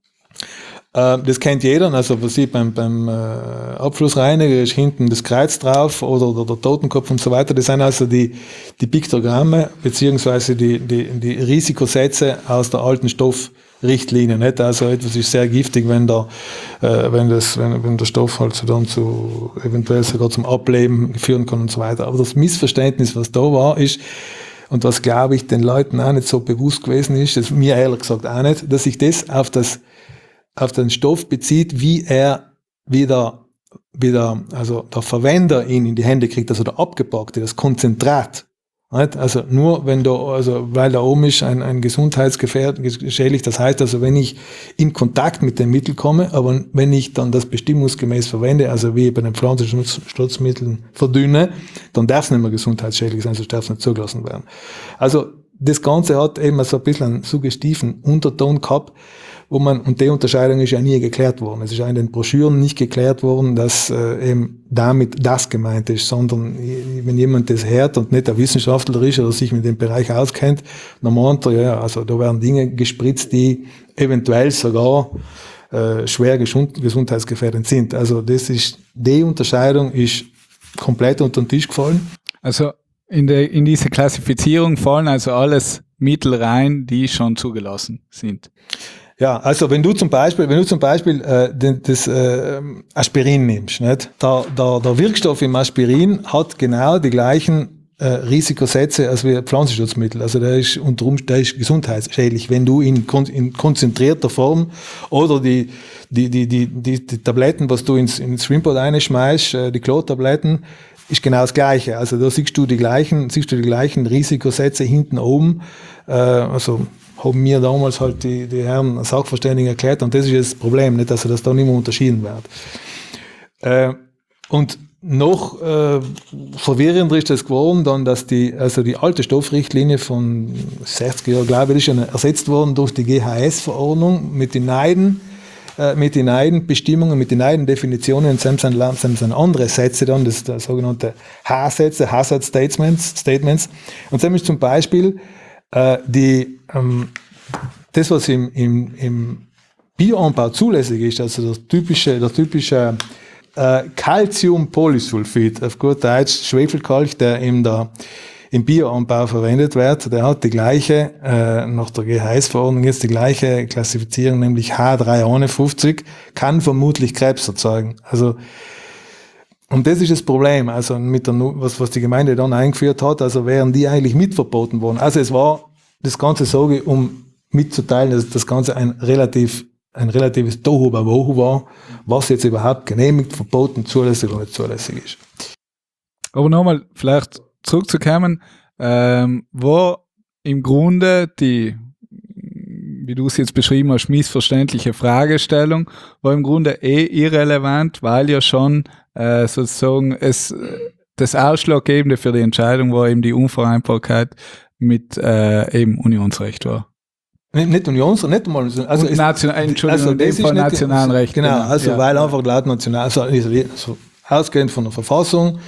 Das kennt jeder, also was sieht beim Abflussreiniger ist hinten das Kreuz drauf oder der Totenkopf und so weiter. Das sind also die Piktogramme beziehungsweise die Risikosätze aus der alten Stoffrichtlinie. Nicht? Also etwas ist sehr giftig, wenn der Stoff halt so dann eventuell sogar zum Ableben führen kann und so weiter. Aber das Missverständnis, was da war, ist, und was glaube ich den Leuten auch nicht so bewusst gewesen ist, das mir ehrlich gesagt auch nicht, dass sich das auf den Stoff bezieht, wie er wieder, also der Verwender ihn in die Hände kriegt, also der Abgepackte, das Konzentrat. Nicht? Also nur wenn weil da oben ist ein gesundheitsschädlich, das heißt also, wenn ich in Kontakt mit dem Mittel komme, aber wenn ich dann das bestimmungsgemäß verwende, also wie bei den Pflanzenschutzmitteln verdünne, dann darf es nicht mehr gesundheitsschädlich sein, sonst darf es nicht zugelassen werden. Also das Ganze hat eben so ein bisschen einen suggestiven Unterton gehabt, und die Unterscheidung ist ja nie geklärt worden. Es ist auch in den Broschüren nicht geklärt worden, dass eben damit das gemeint ist, sondern wenn jemand das hört und nicht ein Wissenschaftler ist oder sich mit dem Bereich auskennt, dann meint er, ja, also da werden Dinge gespritzt, die eventuell sogar schwer gesundheitsgefährdend sind. Also die Unterscheidung ist komplett unter den Tisch gefallen. Also in diese Klassifizierung fallen also alles Mittel rein, die schon zugelassen sind. Ja, also wenn du zum Beispiel das Aspirin nimmst, nicht? Der Wirkstoff im Aspirin hat genau die gleichen Risikosätze als wie Pflanzenschutzmittel. Also der ist gesundheitsschädlich, wenn du in konzentrierter Form oder die Tabletten, was du ins Schwimmbad reinschmeißt, die Chlortabletten, ist genau das Gleiche. Also da siehst du die gleichen Risikosätze hinten oben. Also haben mir damals halt die Herren Sachverständigen erklärt, und das ist das Problem, nicht, dass das da nicht mehr unterschieden wird. Und noch verwirrender ist das geworden, dann, dass die alte Stoffrichtlinie von 60er Jahren, glaube ich, ist ja ersetzt worden durch die GHS-Verordnung mit den Neidenbestimmungen, mit den Neidendefinitionen, und sind andere Sätze dann, das sogenannte H-Sätze, Hazard Statements. Und dann ist zum Beispiel das, was im Bioanbau zulässig ist, also der typische Calciumpolysulfid, auf gut Deutsch Schwefelkalk, der im Bioanbau verwendet wird, der hat die gleiche, nach der GHS-Verordnung jetzt die gleiche Klassifizierung, nämlich H351, kann vermutlich Krebs erzeugen. Also, und das ist das Problem, also was die Gemeinde dann eingeführt hat, also wären die eigentlich mitverboten worden. Also es war das Ganze so, um mitzuteilen, dass das Ganze ein relatives Tohuwabohu war, was jetzt überhaupt genehmigt, verboten, zulässig oder nicht zulässig ist. Aber nochmal vielleicht zurückzukommen, wo im Grunde die, wie du es jetzt beschrieben hast, missverständliche Fragestellung, war im Grunde irrelevant, weil ja schon sozusagen das Ausschlaggebende für die Entscheidung war eben die Unvereinbarkeit mit eben Unionsrecht war. Nicht Unionsrecht, nicht einmal. Also Entschuldigung, das ist nationalen Recht. Genau, also ja, weil einfach laut national, also ausgehend von der Verfassung,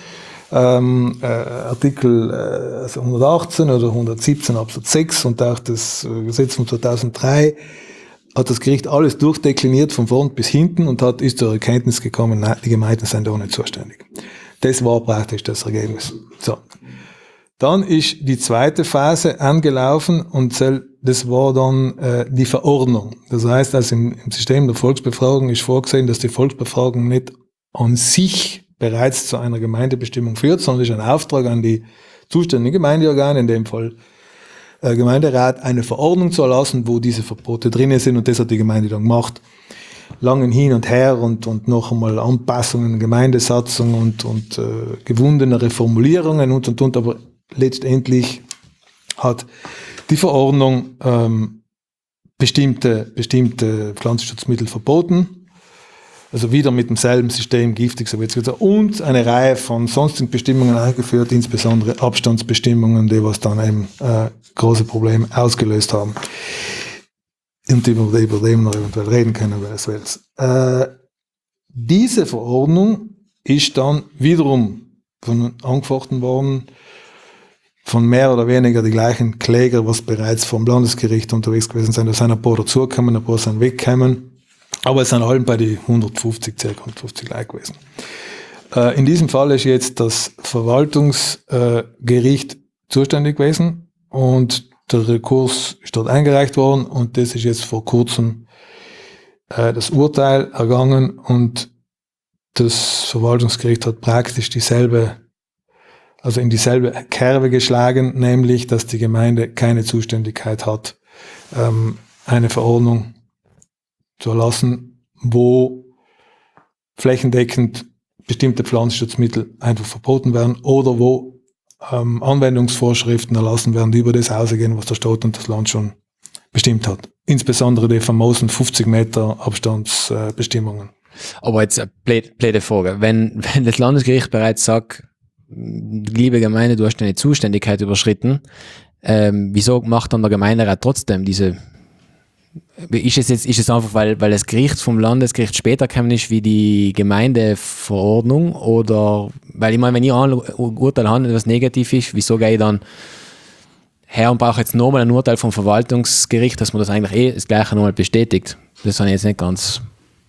Artikel 118 oder 117 Absatz 6 und auch das Gesetz von 2003 hat das Gericht alles durchdekliniert von vorn bis hinten und ist zur Erkenntnis gekommen, nein, die Gemeinden sind da nicht zuständig. Das war praktisch das Ergebnis. So. Dann ist die zweite Phase angelaufen und das war dann die Verordnung. Das heißt, also im System der Volksbefragung ist vorgesehen, dass die Volksbefragung nicht an sich bereits zu einer Gemeindebestimmung führt, sondern ist ein Auftrag an die zuständigen Gemeindeorgane, in dem Fall Gemeinderat, eine Verordnung zu erlassen, wo diese Verbote drinnen sind, und das hat die Gemeinde dann gemacht. Langen hin und her und noch einmal Anpassungen, Gemeindesatzung und gewundenere Formulierungen und, aber letztendlich hat die Verordnung bestimmte Pflanzenschutzmittel verboten, also wieder mit demselben System giftig, so wird's gesagt, und eine Reihe von sonstigen Bestimmungen eingeführt, insbesondere Abstandsbestimmungen, die was dann eben große Probleme ausgelöst haben. Und über dem noch eventuell reden können, wenn es will. Diese Verordnung ist dann wiederum angefochten worden von mehr oder weniger die gleichen Kläger, was bereits vom Landesgericht unterwegs gewesen sind. Da sind ein paar dazugekommen, ein paar sind weggekommen, aber es sind allen bei die 150 Leute gewesen. In diesem Fall ist jetzt das Verwaltungsgericht zuständig gewesen und der Rekurs ist dort eingereicht worden und das ist jetzt vor kurzem das Urteil ergangen und das Verwaltungsgericht hat praktisch in dieselbe Kerbe geschlagen, nämlich, dass die Gemeinde keine Zuständigkeit hat, eine Verordnung zu erlassen, wo flächendeckend bestimmte Pflanzenschutzmittel einfach verboten werden oder wo Anwendungsvorschriften erlassen werden, die über das ausgehen, was der Staat und das Land schon bestimmt hat. Insbesondere die famosen 50 Meter Abstandsbestimmungen. Aber jetzt eine blöde Frage. Wenn das Landesgericht bereits sagt, liebe Gemeinde, du hast deine Zuständigkeit überschritten, wieso macht dann der Gemeinderat trotzdem diese? Ist es einfach, weil das Gericht vom Landesgericht später gekommen ist wie die Gemeindeverordnung? Oder, weil ich meine, wenn ich ein Urteil habe, was negativ ist, wieso gehe ich dann her und brauche jetzt nochmal ein Urteil vom Verwaltungsgericht, dass man das eigentlich das Gleiche nochmal bestätigt? Das habe ich jetzt nicht ganz.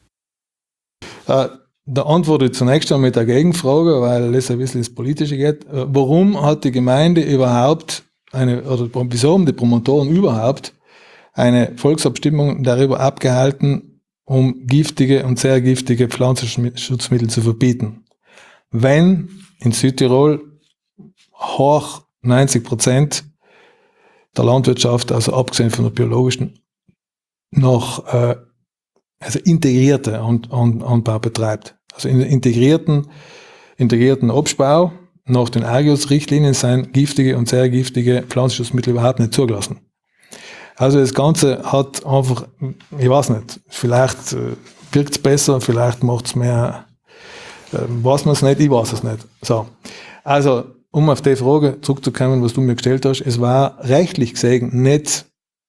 Da antworte ich zunächst einmal mit der Gegenfrage, weil das ein bisschen ins Politische geht. Warum hat die Gemeinde überhaupt wieso haben die Promotoren überhaupt eine Volksabstimmung darüber abgehalten, um giftige und sehr giftige Pflanzenschutzmittel zu verbieten? Wenn in Südtirol hoch 90% der Landwirtschaft, also abgesehen von der biologischen, noch integrierte Anbau betreibt. Also in integrierten Abbau nach den Argus-Richtlinien sind giftige und sehr giftige Pflanzenschutzmittel überhaupt nicht zugelassen. Also das Ganze hat einfach, ich weiß nicht, vielleicht wirkt es besser, vielleicht macht es mehr, weiß man es nicht, ich weiß es nicht. So. Also, um auf die Frage zurückzukommen, was du mir gestellt hast, es war rechtlich gesehen nicht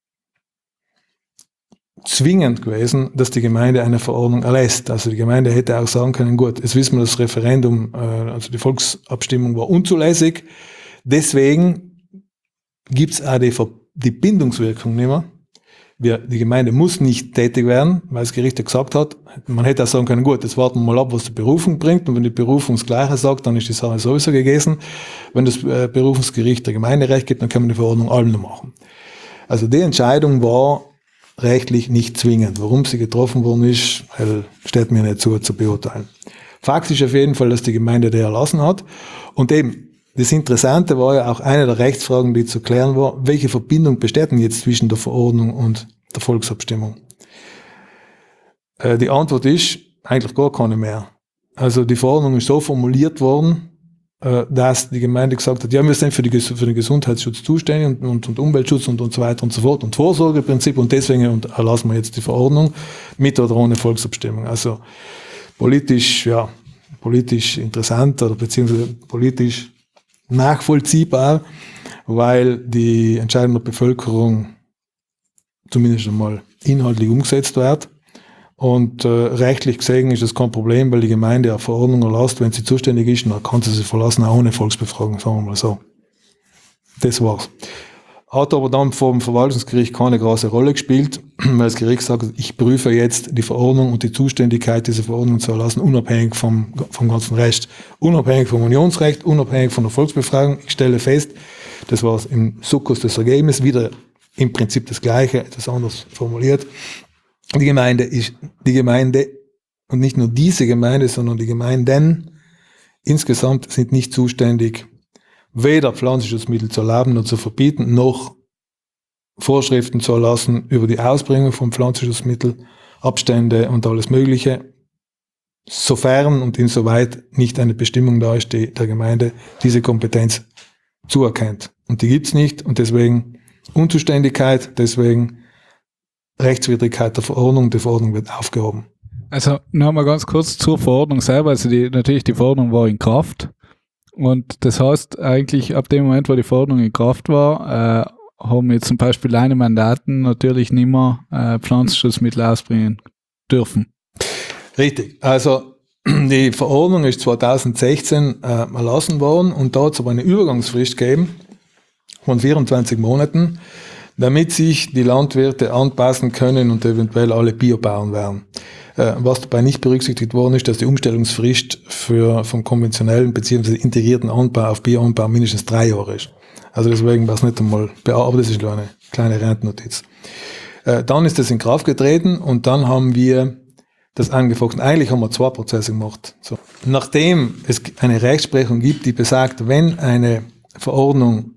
zwingend gewesen, dass die Gemeinde eine Verordnung erlässt. Also die Gemeinde hätte auch sagen können, gut, jetzt wissen wir, das Referendum, also die Volksabstimmung war unzulässig, deswegen gibt es auch die Bindungswirkung nicht mehr. Die Gemeinde muss nicht tätig werden, weil das Gericht ja gesagt hat, man hätte auch sagen können, gut, jetzt warten wir mal ab, was die Berufung bringt, und wenn die Berufung das Gleiche sagt, dann ist die Sache sowieso gegessen. Wenn das Berufungsgericht der Gemeinde Recht gibt, dann kann man die Verordnung allem noch machen. Also die Entscheidung war rechtlich nicht zwingend. Warum sie getroffen worden ist, steht mir nicht zu beurteilen. Fakt ist auf jeden Fall, dass die Gemeinde die erlassen hat. Und eben, das Interessante war ja auch eine der Rechtsfragen, die zu klären war, welche Verbindung besteht denn jetzt zwischen der Verordnung und der Volksabstimmung? Die Antwort ist eigentlich gar keine mehr. Also die Verordnung ist so formuliert worden, dass die Gemeinde gesagt hat, ja, wir sind für den Gesundheitsschutz zuständig und Umweltschutz und so weiter und so fort und Vorsorgeprinzip, und deswegen erlassen wir jetzt die Verordnung mit oder ohne Volksabstimmung. Also politisch interessant oder beziehungsweise politisch nachvollziehbar, weil die Entscheidung der Bevölkerung zumindest einmal inhaltlich umgesetzt wird. Und rechtlich gesehen ist das kein Problem, weil die Gemeinde eine Verordnung erlasst, wenn sie zuständig ist, dann kann sie verlassen, auch ohne Volksbefragung, sagen wir mal so. Das war's. Hat aber dann vom Verwaltungsgericht keine große Rolle gespielt, weil das Gericht sagt, ich prüfe jetzt die Verordnung und die Zuständigkeit, diese Verordnung zu erlassen, unabhängig vom ganzen Rest, unabhängig vom Unionsrecht, unabhängig von der Volksbefragung. Ich stelle fest, das war im Sukkus des Ergebnisses, wieder im Prinzip das Gleiche, etwas anders formuliert. Die Gemeinde und nicht nur diese Gemeinde, sondern die Gemeinden insgesamt sind nicht zuständig, weder Pflanzenschutzmittel zu erlauben oder zu verbieten, noch Vorschriften zu erlassen über die Ausbringung von Pflanzenschutzmitteln, Abstände und alles Mögliche, sofern und insoweit nicht eine Bestimmung da ist, die der Gemeinde diese Kompetenz zuerkennt. Und die gibt's nicht, und deswegen Unzuständigkeit, deswegen Rechtswidrigkeit der Verordnung. Die Verordnung wird aufgehoben. Also nochmal ganz kurz zur Verordnung selber. Also natürlich die Verordnung war in Kraft und das heißt eigentlich ab dem Moment, wo die Verordnung in Kraft war, haben jetzt zum Beispiel kleine Mandaten natürlich nicht mehr Pflanzenschutzmittel ausbringen dürfen. Richtig. Also die Verordnung ist 2016 erlassen worden und da hat es aber eine Übergangsfrist gegeben von 24 Monaten, damit sich die Landwirte anpassen können und eventuell alle Biobauern werden. Was dabei nicht berücksichtigt worden ist, dass die Umstellungsfrist vom konventionellen bzw. integrierten Anbau auf Bioanbau mindestens 3 Jahre ist. Also deswegen war es nicht einmal, aber das ist nur eine kleine Randnotiz. Dann ist das in Kraft getreten und dann haben wir das angefochten. Eigentlich haben wir 2 Prozesse gemacht. So. Nachdem es eine Rechtsprechung gibt, die besagt, wenn eine Verordnung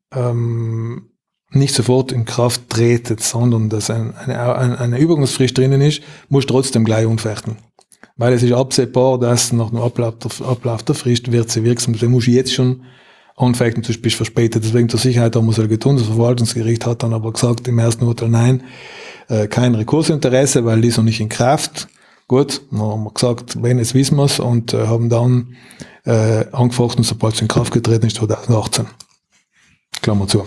nicht sofort in Kraft tretet, sondern dass eine Übergangsfrist drinnen ist, muss trotzdem gleich unfechten. Weil es ist absehbar, dass nach dem Ablauf der Frist wird sie wirksam. Da muss ich jetzt schon anfechten, sonst bist du verspätet. Deswegen zur Sicherheit haben wir es getan. Das Verwaltungsgericht hat dann aber gesagt im ersten Urteil nein, kein Rekursinteresse, weil die ist noch nicht in Kraft. Gut, dann haben wir gesagt, wenn, jetzt wissen wir es und haben dann angefochten, sobald es in Kraft getreten ist, 2018. Klammer zu.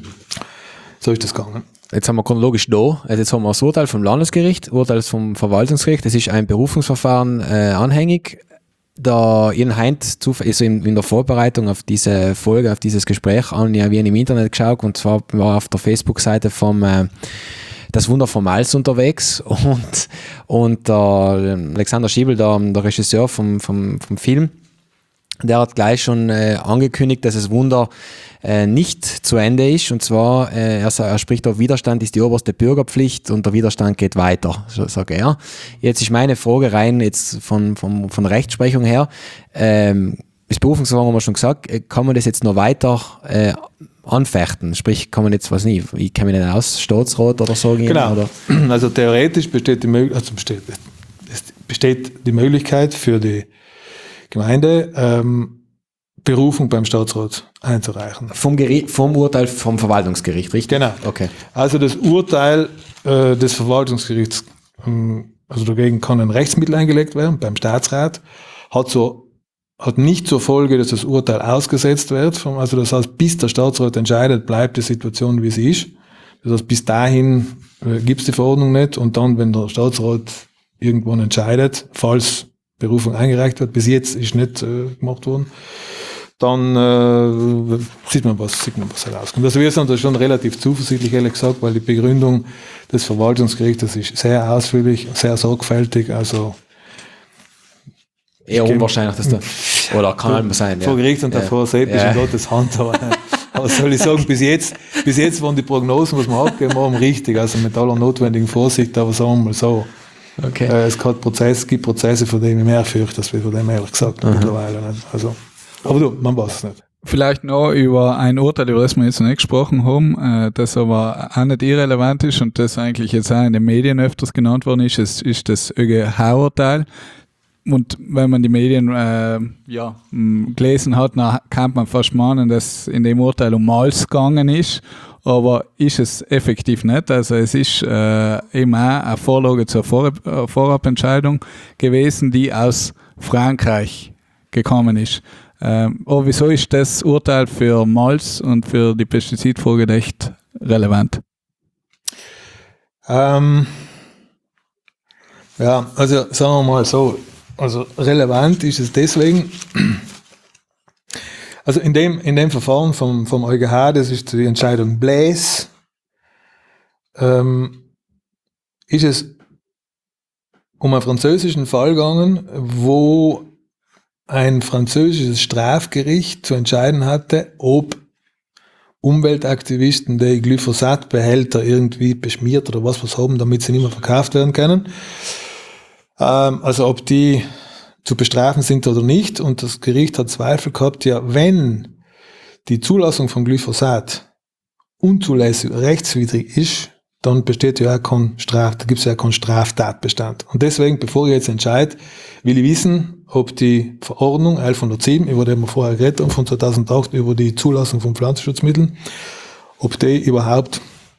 So ist das gegangen. Jetzt haben wir chronologisch da, also jetzt haben wir das Urteil vom Landesgericht, Urteil vom Verwaltungsgericht, es ist ein Berufungsverfahren anhängig. Da in Heint, also in der Vorbereitung auf diese Folge, auf dieses Gespräch, habe ich im Internet geschaut und zwar war auf der Facebook-Seite vom Das Wunder vom Malz unterwegs und der Alexander Schiebel, der Regisseur vom Film, der hat gleich schon angekündigt, dass das Wunder nicht zu Ende ist. Und zwar, er spricht auf Widerstand ist die oberste Bürgerpflicht und der Widerstand geht weiter, so sagt er. Jetzt ist meine Frage rein jetzt von Rechtsprechung her. Das Berufungsverfahren haben wir schon gesagt, kann man das jetzt noch weiter anfechten? Sprich, kann man jetzt, was nicht, ich kenne mich nicht aus, Staatsrat oder so gehen? Genau. Oder? Also theoretisch besteht die Möglichkeit für die Gemeinde, Berufung beim Staatsrat einzureichen. Vom Urteil vom Verwaltungsgericht, richtig? Genau. Okay. Also das Urteil des Verwaltungsgerichts, also dagegen kann ein Rechtsmittel eingelegt werden beim Staatsrat, hat nicht zur Folge, dass das Urteil ausgesetzt wird. Also das heißt, bis der Staatsrat entscheidet, bleibt die Situation, wie sie ist. Das heißt, bis dahin gibt es die Verordnung nicht und dann, wenn der Staatsrat irgendwann entscheidet, falls Berufung eingereicht wird, bis jetzt ist nicht gemacht worden, dann sieht man, was herauskommt. Also wir sind da schon relativ zuversichtlich, ehrlich gesagt, weil die Begründung des Verwaltungsgerichts ist sehr ausführlich, sehr sorgfältig, also eher unwahrscheinlich, dass oder kann halt mal sein. Vor Gericht und davor selbst ist in Gottes Hand, aber was soll ich sagen, bis jetzt waren die Prognosen, was wir abgegeben haben, richtig, also mit aller notwendigen Vorsicht, aber sagen wir mal so. Okay. Es gibt Prozesse, von denen ich mehr fürchte, als von dem ehrlich gesagt mittlerweile nicht. Also, aber du, man weiß es nicht. Vielleicht noch über ein Urteil, über das wir jetzt nicht gesprochen haben, das aber auch nicht irrelevant ist und das eigentlich jetzt auch in den Medien öfters genannt worden ist, ist das ÖGH-Urteil. Und wenn man die Medien gelesen hat, dann kann man fast meinen, dass in dem Urteil um Malz gegangen ist. Aber ist es effektiv nicht. Also es ist eben auch eine Vorlage zur Vorabentscheidung gewesen, die aus Frankreich gekommen ist. Aber wieso ist das Urteil für Malz und für die Pestizidfolge echt relevant? Ja, also sagen wir mal so, also relevant ist es deswegen, also in dem Verfahren vom EuGH, das ist die Entscheidung Blaise, ist es um einen französischen Fall gegangen, wo ein französisches Strafgericht zu entscheiden hatte, ob Umweltaktivisten die Glyphosatbehälter irgendwie beschmiert oder was haben, damit sie nicht mehr verkauft werden können. Also ob die zu bestrafen sind oder nicht. Und das Gericht hat Zweifel gehabt, ja, wenn die Zulassung von Glyphosat unzulässig, rechtswidrig ist, dann besteht ja auch da gibt es ja keinen Straftatbestand. Und deswegen, bevor ich jetzt entscheide, will ich wissen, ob die Verordnung 1107, über die wir vorher geredet haben, von 2008, über die Zulassung von Pflanzenschutzmitteln, ob die überhaupt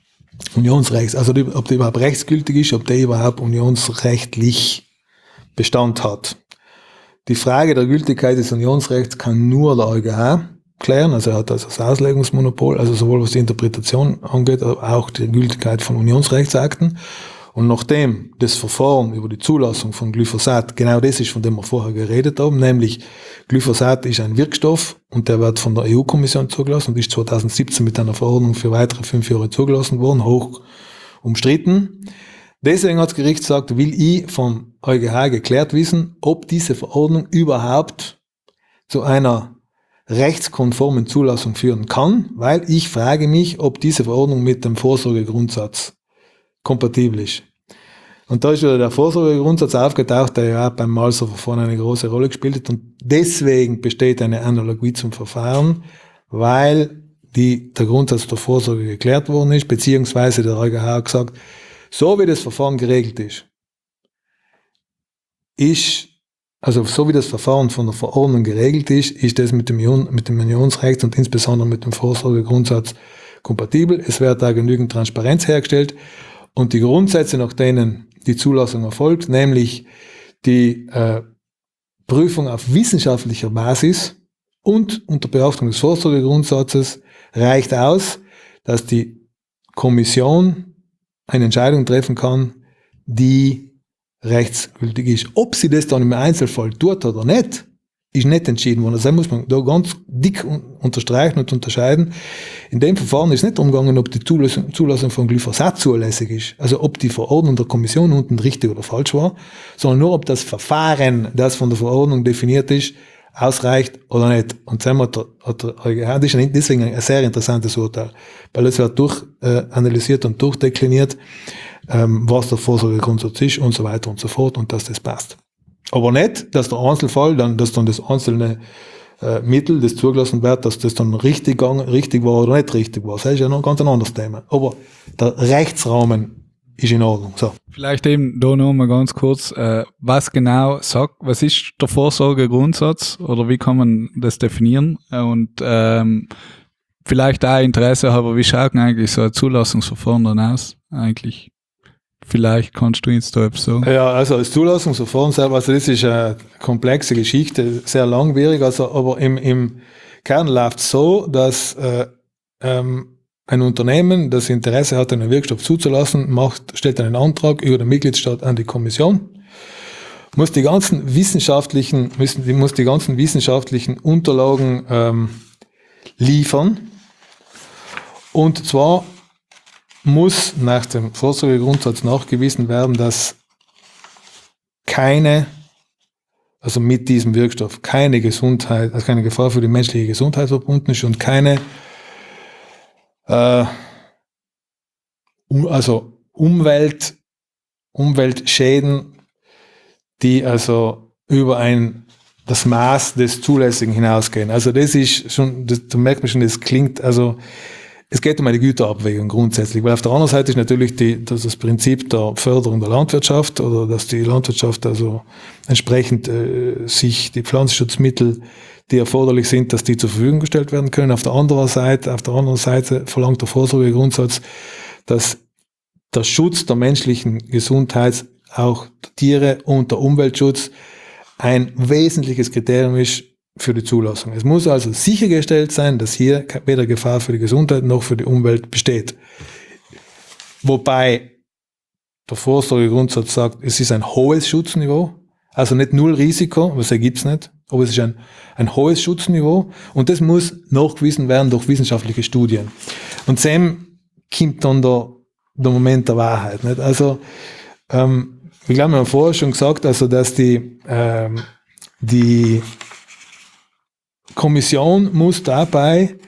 ob die überhaupt rechtsgültig ist, ob die überhaupt unionsrechtlich Bestand hat. Die Frage der Gültigkeit des Unionsrechts kann nur der EuGH klären, also er hat also das Auslegungsmonopol, also sowohl was die Interpretation angeht, aber auch die Gültigkeit von Unionsrechtsakten. Und nachdem das Verfahren über die Zulassung von Glyphosat, genau das ist, von dem wir vorher geredet haben, nämlich Glyphosat ist ein Wirkstoff und der wird von der EU-Kommission zugelassen und ist 2017 mit einer Verordnung für weitere 5 Jahre zugelassen worden, hoch umstritten. Deswegen hat das Gericht gesagt, will ich vom EuGH geklärt wissen, ob diese Verordnung überhaupt zu einer rechtskonformen Zulassung führen kann, weil ich frage mich, ob diese Verordnung mit dem Vorsorgegrundsatz kompatibel ist. Und da ist wieder der Vorsorgegrundsatz aufgetaucht, der ja auch beim Malser-Verfahren eine große Rolle gespielt hat. Und deswegen besteht eine Analogie zum Verfahren, weil der Grundsatz der Vorsorge geklärt worden ist, beziehungsweise der EuGH hat gesagt, so wie das Verfahren geregelt ist, also so wie das Verfahren von der Verordnung geregelt ist das mit dem Unionsrecht und insbesondere mit dem Vorsorgegrundsatz kompatibel. Es wird da genügend Transparenz hergestellt. Und die Grundsätze, nach denen die Zulassung erfolgt, nämlich die Prüfung auf wissenschaftlicher Basis und unter Beachtung des Vorsorgegrundsatzes, reicht aus, dass die Kommission eine Entscheidung treffen kann, die rechtsgültig ist. Ob sie das dann im Einzelfall tut oder nicht, ist nicht entschieden worden. Also muss man da ganz dick unterstreichen und unterscheiden. In dem Verfahren ist nicht umgegangen, ob die Zulassung von Glyphosat zulässig ist, also ob die Verordnung der Kommission unten richtig oder falsch war, sondern nur, ob das Verfahren, das von der Verordnung definiert ist, ausreicht oder nicht. Und das ist deswegen ein sehr interessantes Urteil, weil es wird analysiert und durchdekliniert, was der Vorsorgegrundsatz ist und so weiter und so fort und dass das passt. Aber nicht, dass der Einzelfall, dass dann das einzelne Mittel, das zugelassen wird, dass das dann richtig war oder nicht richtig war. Das ist ja noch ganz ein anderes Thema. Aber der Rechtsrahmen ist in Ordnung. So. Vielleicht eben da noch mal ganz kurz, was genau was ist der Vorsorgegrundsatz oder wie kann man das definieren? Und vielleicht auch Interesse haben, wie schaut denn eigentlich so ein Zulassungsverfahren dann aus eigentlich? Vielleicht kannst du jetzt da etwas sagen. Ja, also das Zulassungsverfahren selber, also das ist eine komplexe Geschichte, sehr langwierig, also aber im Kern läuft es so, dass ein Unternehmen, das Interesse hat, einen Wirkstoff zuzulassen, stellt einen Antrag über den Mitgliedstaat an die Kommission, muss die ganzen wissenschaftlichen Unterlagen liefern, und zwar muss nach dem Vorsorgegrundsatz nachgewiesen werden, dass mit diesem Wirkstoff keine Gefahr für die menschliche Gesundheit verbunden ist und keine Umweltschäden, die also über das Maß des Zulässigen hinausgehen. Also das ist schon, da merkt man schon, das klingt, also es geht um eine Güterabwägung grundsätzlich, weil auf der anderen Seite ist natürlich das Prinzip der Förderung der Landwirtschaft oder dass die Landwirtschaft also entsprechend sich die Pflanzenschutzmittel, die erforderlich sind, dass die zur Verfügung gestellt werden können. Auf der anderen Seite verlangt der Vorsorgegrundsatz, dass der Schutz der menschlichen Gesundheit, auch der Tiere und der Umweltschutz ein wesentliches Kriterium ist für die Zulassung. Es muss also sichergestellt sein, dass hier weder Gefahr für die Gesundheit noch für die Umwelt besteht. Wobei der Vorsorgegrundsatz sagt, es ist ein hohes Schutzniveau, also nicht null Risiko, was ergibt es nicht, aber es ist ein hohes Schutzniveau und das muss nachgewiesen werden durch wissenschaftliche Studien. Und dem kommt dann der Moment der Wahrheit. Nicht? Also ich glaube, wir haben vorher schon gesagt, also dass die Kommission muss dabei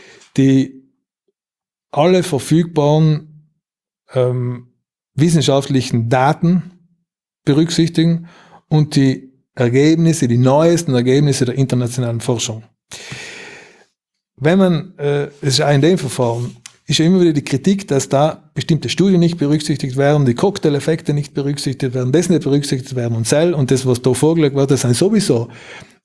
alle verfügbaren wissenschaftlichen Daten berücksichtigen und die neuesten Ergebnisse der internationalen Forschung. Es ist auch in dem Verfahren, ist ja immer wieder die Kritik, dass da bestimmte Studien nicht berücksichtigt werden, die Cocktail-Effekte nicht berücksichtigt werden, das nicht berücksichtigt werden und das, was da vorgelegt wird, das sind sowieso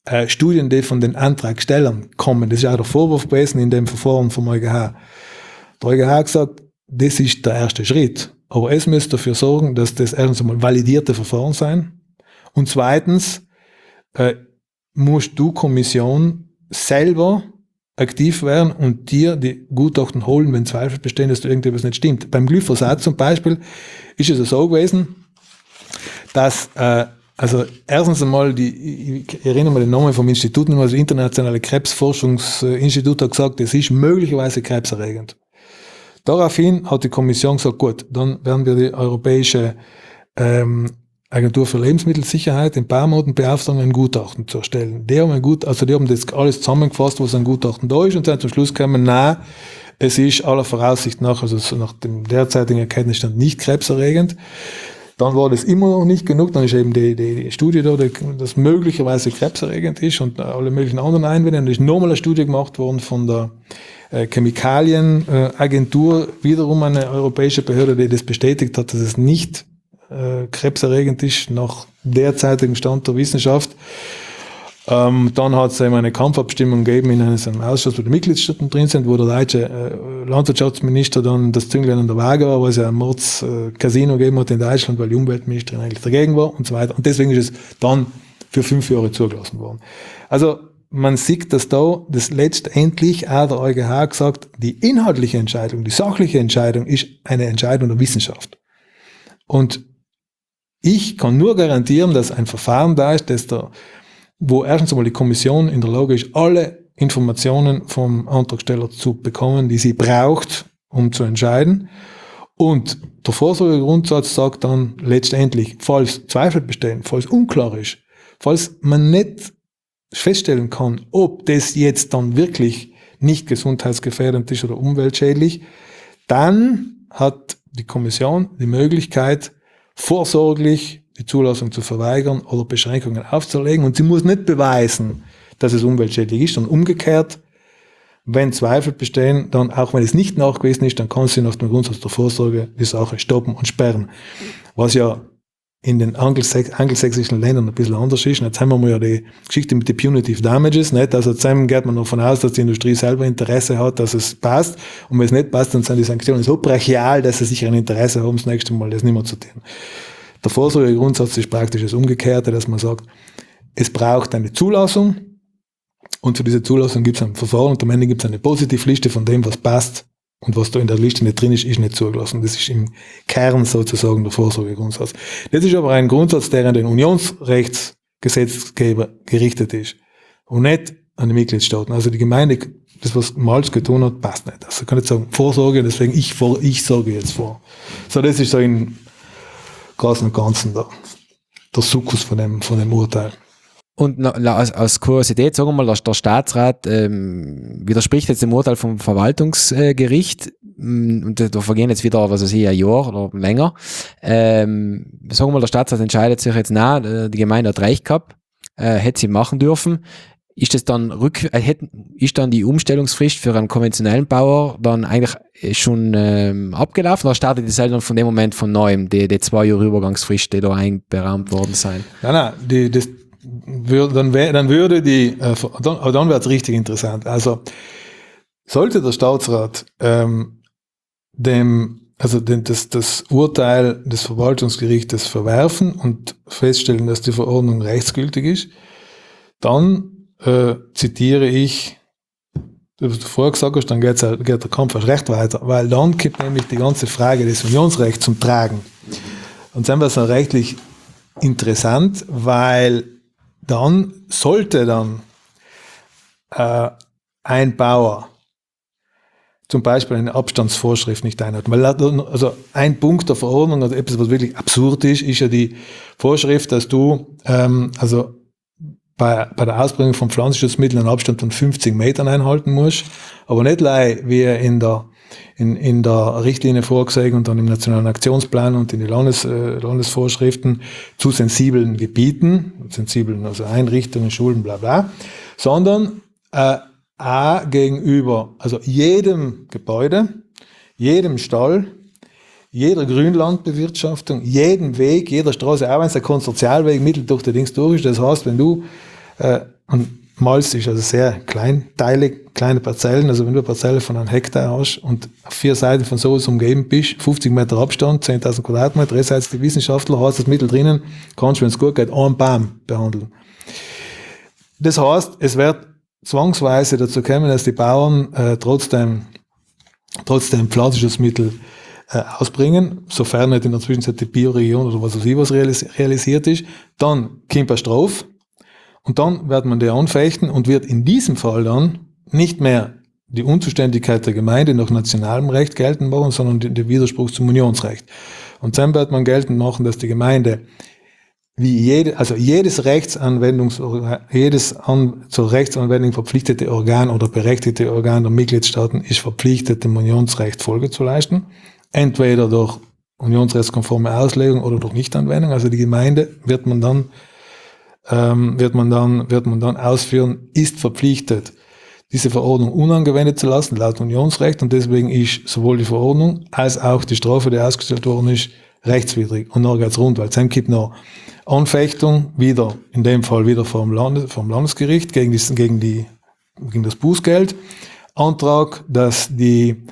Studien, die von den Antragstellern kommen. Das ist ja auch der Vorwurf gewesen in dem Verfahren vom EuGH. Der EuGH hat gesagt, das ist der erste Schritt. Aber es müsste dafür sorgen, dass das erstens einmal validierte Verfahren sein. Und zweitens musst du Kommission selber aktiv werden und dir die Gutachten holen, wenn Zweifel bestehen, dass irgendetwas nicht stimmt. Beim Glyphosat zum Beispiel ist es so gewesen, dass also erstens einmal, ich erinnere mich den Namen vom Institut, das Internationale Krebsforschungsinstitut hat gesagt, es ist möglicherweise krebserregend. Daraufhin hat die Kommission gesagt, gut, dann werden wir die Europäische Agentur für Lebensmittelsicherheit in ein paar Monaten beauftragen, ein Gutachten zu erstellen. Die haben das alles zusammengefasst, was an Gutachten da ist, und sind zum Schluss gekommen, nein, es ist aller Voraussicht nach, also nach dem derzeitigen Erkenntnisstand, nicht krebserregend. Dann war das immer noch nicht genug, dann ist eben die Studie da, das möglicherweise krebserregend ist und alle möglichen anderen Einwände. Dann ist nochmal eine Studie gemacht worden von der Chemikalienagentur, wiederum eine europäische Behörde, die das bestätigt hat, dass es nicht krebserregend ist, nach derzeitigem Stand der Wissenschaft. Dann hat es eben eine Kampfabstimmung gegeben in einem Ausschuss, wo die Mitgliedstaaten drin sind, wo der deutsche Landwirtschaftsminister dann das Zünglein an der Waage war, weil es ja ein Mords-Casino gegeben hat in Deutschland, weil die Umweltministerin eigentlich dagegen war und so weiter. Und deswegen ist es dann für 5 Jahre zugelassen worden. Also man sieht, dass da das letztendlich auch der EuGH gesagt, die inhaltliche Entscheidung, die sachliche Entscheidung ist eine Entscheidung der Wissenschaft. Und ich kann nur garantieren, dass ein Verfahren da ist, wo erstens einmal die Kommission in der Lage ist, alle Informationen vom Antragsteller zu bekommen, die sie braucht, um zu entscheiden. Und der Vorsorgegrundsatz sagt dann letztendlich, falls Zweifel bestehen, falls unklar ist, falls man nicht feststellen kann, ob das jetzt dann wirklich nicht gesundheitsgefährdend ist oder umweltschädlich, dann hat die Kommission die Möglichkeit, vorsorglich die Zulassung zu verweigern oder Beschränkungen aufzulegen. Und sie muss nicht beweisen, dass es umweltschädlich ist, sondern umgekehrt, wenn Zweifel bestehen, dann, auch wenn es nicht nachgewiesen ist, dann kann sie nach dem Grundsatz der Vorsorge die Sache stoppen und sperren. Was ja in den angelsächsischen Ländern ein bisschen anders ist. Und jetzt haben wir mal ja die Geschichte mit den Punitive Damages, nicht? Also jetzt geht man davon aus, dass die Industrie selber Interesse hat, dass es passt. Und wenn es nicht passt, dann sind die Sanktionen so brachial, dass sie sicher ein Interesse haben, das nächste Mal das nicht mehr zu tun. Der Vorsorgegrundsatz ist praktisch das Umgekehrte, dass man sagt, es braucht eine Zulassung und für diese Zulassung gibt es ein Verfahren und am Ende gibt es eine Positivliste von dem, was passt. Und was da in der Liste nicht drin ist, ist nicht zugelassen. Das ist im Kern sozusagen der Vorsorgegrundsatz. Das ist aber ein Grundsatz, der an den Unionsrechtsgesetzgeber gerichtet ist und nicht an die Mitgliedstaaten. Also die Gemeinde, das was Malz getan hat, passt nicht. Also ich kann nicht sagen Vorsorge, deswegen ich sorge jetzt vor. So, das ist so im Großen und Ganzen der Sukkus von dem Urteil. Und aus Kuriosität, sagen wir mal, der Staatsrat widerspricht jetzt dem Urteil vom Verwaltungsgericht und da vergehen jetzt wieder, was weiß ich, ein Jahr oder länger. Sagen wir mal, der Staatsrat entscheidet sich jetzt, die Gemeinde hat recht gehabt, hätte sie machen dürfen. Ist das dann ist dann die Umstellungsfrist für einen konventionellen Bauer dann eigentlich schon abgelaufen oder startet die dann von dem Moment von neuem, die 2 Jahre Übergangsfrist, die da einberahmt worden sein? Nein, dann wäre es richtig interessant. Also sollte der Staatsrat das Urteil des Verwaltungsgerichtes verwerfen und feststellen, dass die Verordnung rechtsgültig ist, dann zitiere ich, was du vorher gesagt hast, dann geht der Kampf erst recht weiter, weil dann kommt nämlich die ganze Frage des Unionsrechts zum Tragen. Und dann wird es rechtlich interessant, weil dann sollte ein Bauer zum Beispiel eine Abstandsvorschrift nicht einhalten. Weil also ein Punkt der Verordnung, also etwas, was wirklich absurd ist ja die Vorschrift, dass du bei der Ausbringung von Pflanzenschutzmitteln einen Abstand von 50 Metern einhalten musst, aber nicht wie in der Richtlinie vorgesehen und dann im Nationalen Aktionsplan und in die Landesvorschriften zu sensiblen Gebieten, also Einrichtungen, Schulen, bla bla, sondern auch gegenüber also jedem Gebäude, jedem Stall, jeder Grünlandbewirtschaftung, jedem Weg, jeder Straße, auch wenn es ein Konsortialweg mittel durch die Dings durch ist. Das heißt, wenn du, und Malz ist also sehr kleinteilig, kleine Parzellen. Also wenn du eine Parzelle von einem Hektar hast und auf 4 Seiten von sowas umgeben bist, 50 Meter Abstand, 10.000 Quadratmeter, 3 Seiten die Wissenschaftler, hast das Mittel drinnen, kannst du, wenn es gut geht, einen Baum behandeln. Das heißt, es wird zwangsweise dazu kommen, dass die Bauern trotzdem Pflanzenschutzmittel ausbringen, sofern nicht in der Zwischenzeit die Bioregion oder was weiß ich was realisiert ist. Dann kommt eine Strafe und dann wird man die anfechten und wird in diesem Fall dann nicht mehr die Unzuständigkeit der Gemeinde nach nationalem Recht geltend machen, sondern den Widerspruch zum Unionsrecht. Und dann wird man geltend machen, dass die Gemeinde jedes zur Rechtsanwendung verpflichtete Organ oder berechtigte Organ der Mitgliedstaaten ist verpflichtet, dem Unionsrecht Folge zu leisten. Entweder durch unionsrechtskonforme Auslegung oder durch Nichtanwendung. Also die Gemeinde wird man dann ausführen, ist verpflichtet, diese Verordnung unangewendet zu lassen, laut Unionsrecht. Und deswegen ist sowohl die Verordnung als auch die Strafe, die ausgestellt worden ist, rechtswidrig. Und dann geht's rund, weil es gibt noch Anfechtung, in dem Fall wieder vom Landesgericht gegen das Bußgeld. Antrag, dass die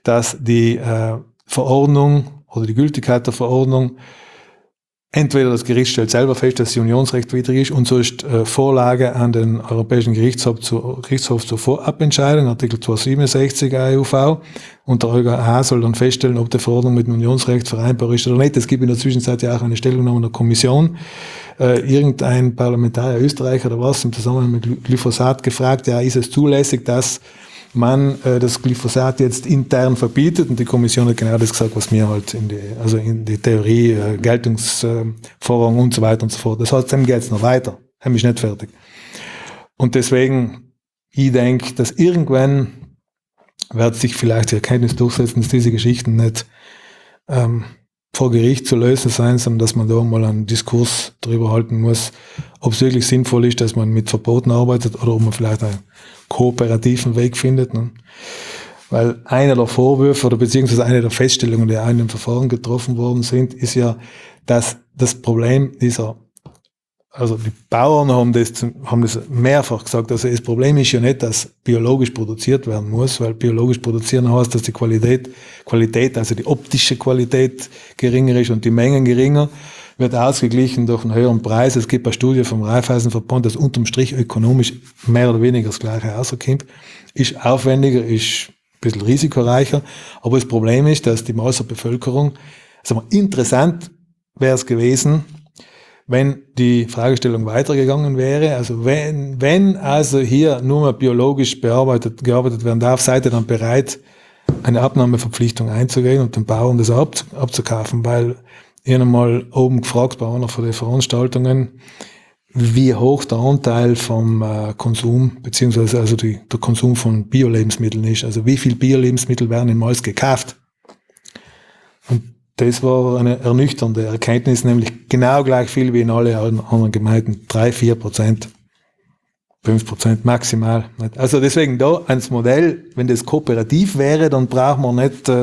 Verordnung oder die Gültigkeit der Verordnung entweder das Gericht stellt selber fest, dass sie unionsrechtwidrig ist und so ist Vorlage an den Europäischen Gerichtshof zur Vorabentscheidung, Artikel 267 AEUV, und der EuGH soll dann feststellen, ob die Verordnung mit dem Unionsrecht vereinbar ist oder nicht. Es gibt in der Zwischenzeit ja auch eine Stellungnahme der Kommission. Irgendein Parlamentarier, Österreicher oder was, im Zusammenhang mit Glyphosat gefragt, ja, ist es zulässig, dass man das Glyphosat jetzt intern verbietet, und die Kommission hat genau das gesagt, was mir halt in die Theorie, Geltungsvorrang und so weiter und so fort. Das heißt, dem geht es noch weiter. Dem ist nicht fertig. Und deswegen, ich denke, dass irgendwann wird sich vielleicht die Erkenntnis durchsetzen, dass diese Geschichten nicht vor Gericht zu lösen sein, sondern dass man da mal einen Diskurs darüber halten muss, ob es wirklich sinnvoll ist, dass man mit Verboten arbeitet oder ob man vielleicht einen kooperativen Weg findet. Ne? Weil einer der Vorwürfe oder beziehungsweise eine der Feststellungen, die auch in dem Verfahren getroffen worden sind, ist ja, dass das Problem also die Bauern haben das mehrfach gesagt, also das Problem ist ja nicht, dass biologisch produziert werden muss, weil biologisch produzieren heißt, dass die Qualität, also die optische Qualität geringer ist und die Mengen geringer, wird ausgeglichen durch einen höheren Preis. Es gibt eine Studie vom Raiffeisenverband, dass unterm Strich ökonomisch mehr oder weniger das Gleiche rauskommt. Ist aufwendiger, ist ein bisschen risikoreicher, aber das Problem ist, dass die Maß der Bevölkerung, also interessant wäre es gewesen, wenn die Fragestellung weitergegangen wäre, also wenn also hier nur mal biologisch gearbeitet werden darf, seid ihr dann bereit, eine Abnahmeverpflichtung einzugehen und den Bauern das abzukaufen, weil ich habe mal oben gefragt bei einer von den Veranstaltungen, wie hoch der Anteil vom Konsum, beziehungsweise also der Konsum von Bio-Lebensmitteln ist, also wie viel Bio-Lebensmittel werden in Malz gekauft. Und das war eine ernüchternde Erkenntnis, nämlich genau gleich viel wie in alle anderen Gemeinden. 3-4%, 5% maximal. Also deswegen da ans Modell, wenn das kooperativ wäre, dann braucht man nicht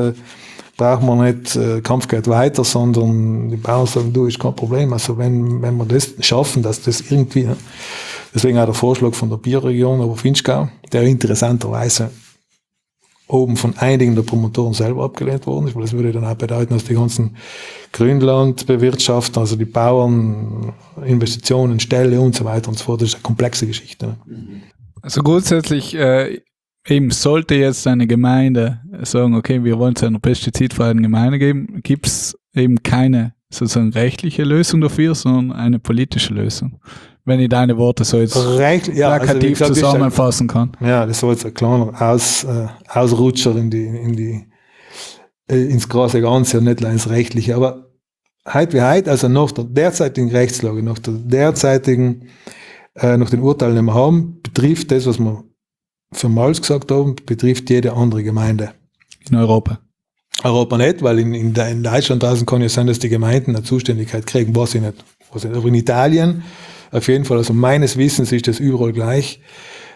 Kampfgeld weiter, sondern die Bauern sagen, du, ist kein Problem. Also wenn wir das schaffen, dass das irgendwie, deswegen auch der Vorschlag von der Bioregion Oberfinchgau, der interessanterweise oben von einigen der Promotoren selber abgelehnt worden ist, weil das würde dann auch bedeuten, dass die ganzen Grünlandbewirtschafter, also die Bauern, Investitionen, Ställe und so weiter und so fort, das ist eine komplexe Geschichte. Ne? Also grundsätzlich eben sollte jetzt eine Gemeinde sagen, okay, wir wollen es einer pestizidfreien Gemeinde geben, gibt es eben keine sozusagen rechtliche Lösung dafür, sondern eine politische Lösung. Wenn ich deine Worte so jetzt plakativ zusammenfassen kann. Ja, das war jetzt ein kleiner Ausrutscher ins große Ganze und nicht ins Rechtliche. Aber heute wie heute, also nach der derzeitigen Rechtslage, nach den Urteilen, die wir haben, betrifft das, was wir für Malz gesagt haben, betrifft jede andere Gemeinde. In Europa? Europa nicht, weil in Deutschland draußen kann ja sein, dass die Gemeinden eine Zuständigkeit kriegen, weiß ich nicht. Aber in Italien auf jeden Fall, also meines Wissens ist das überall gleich.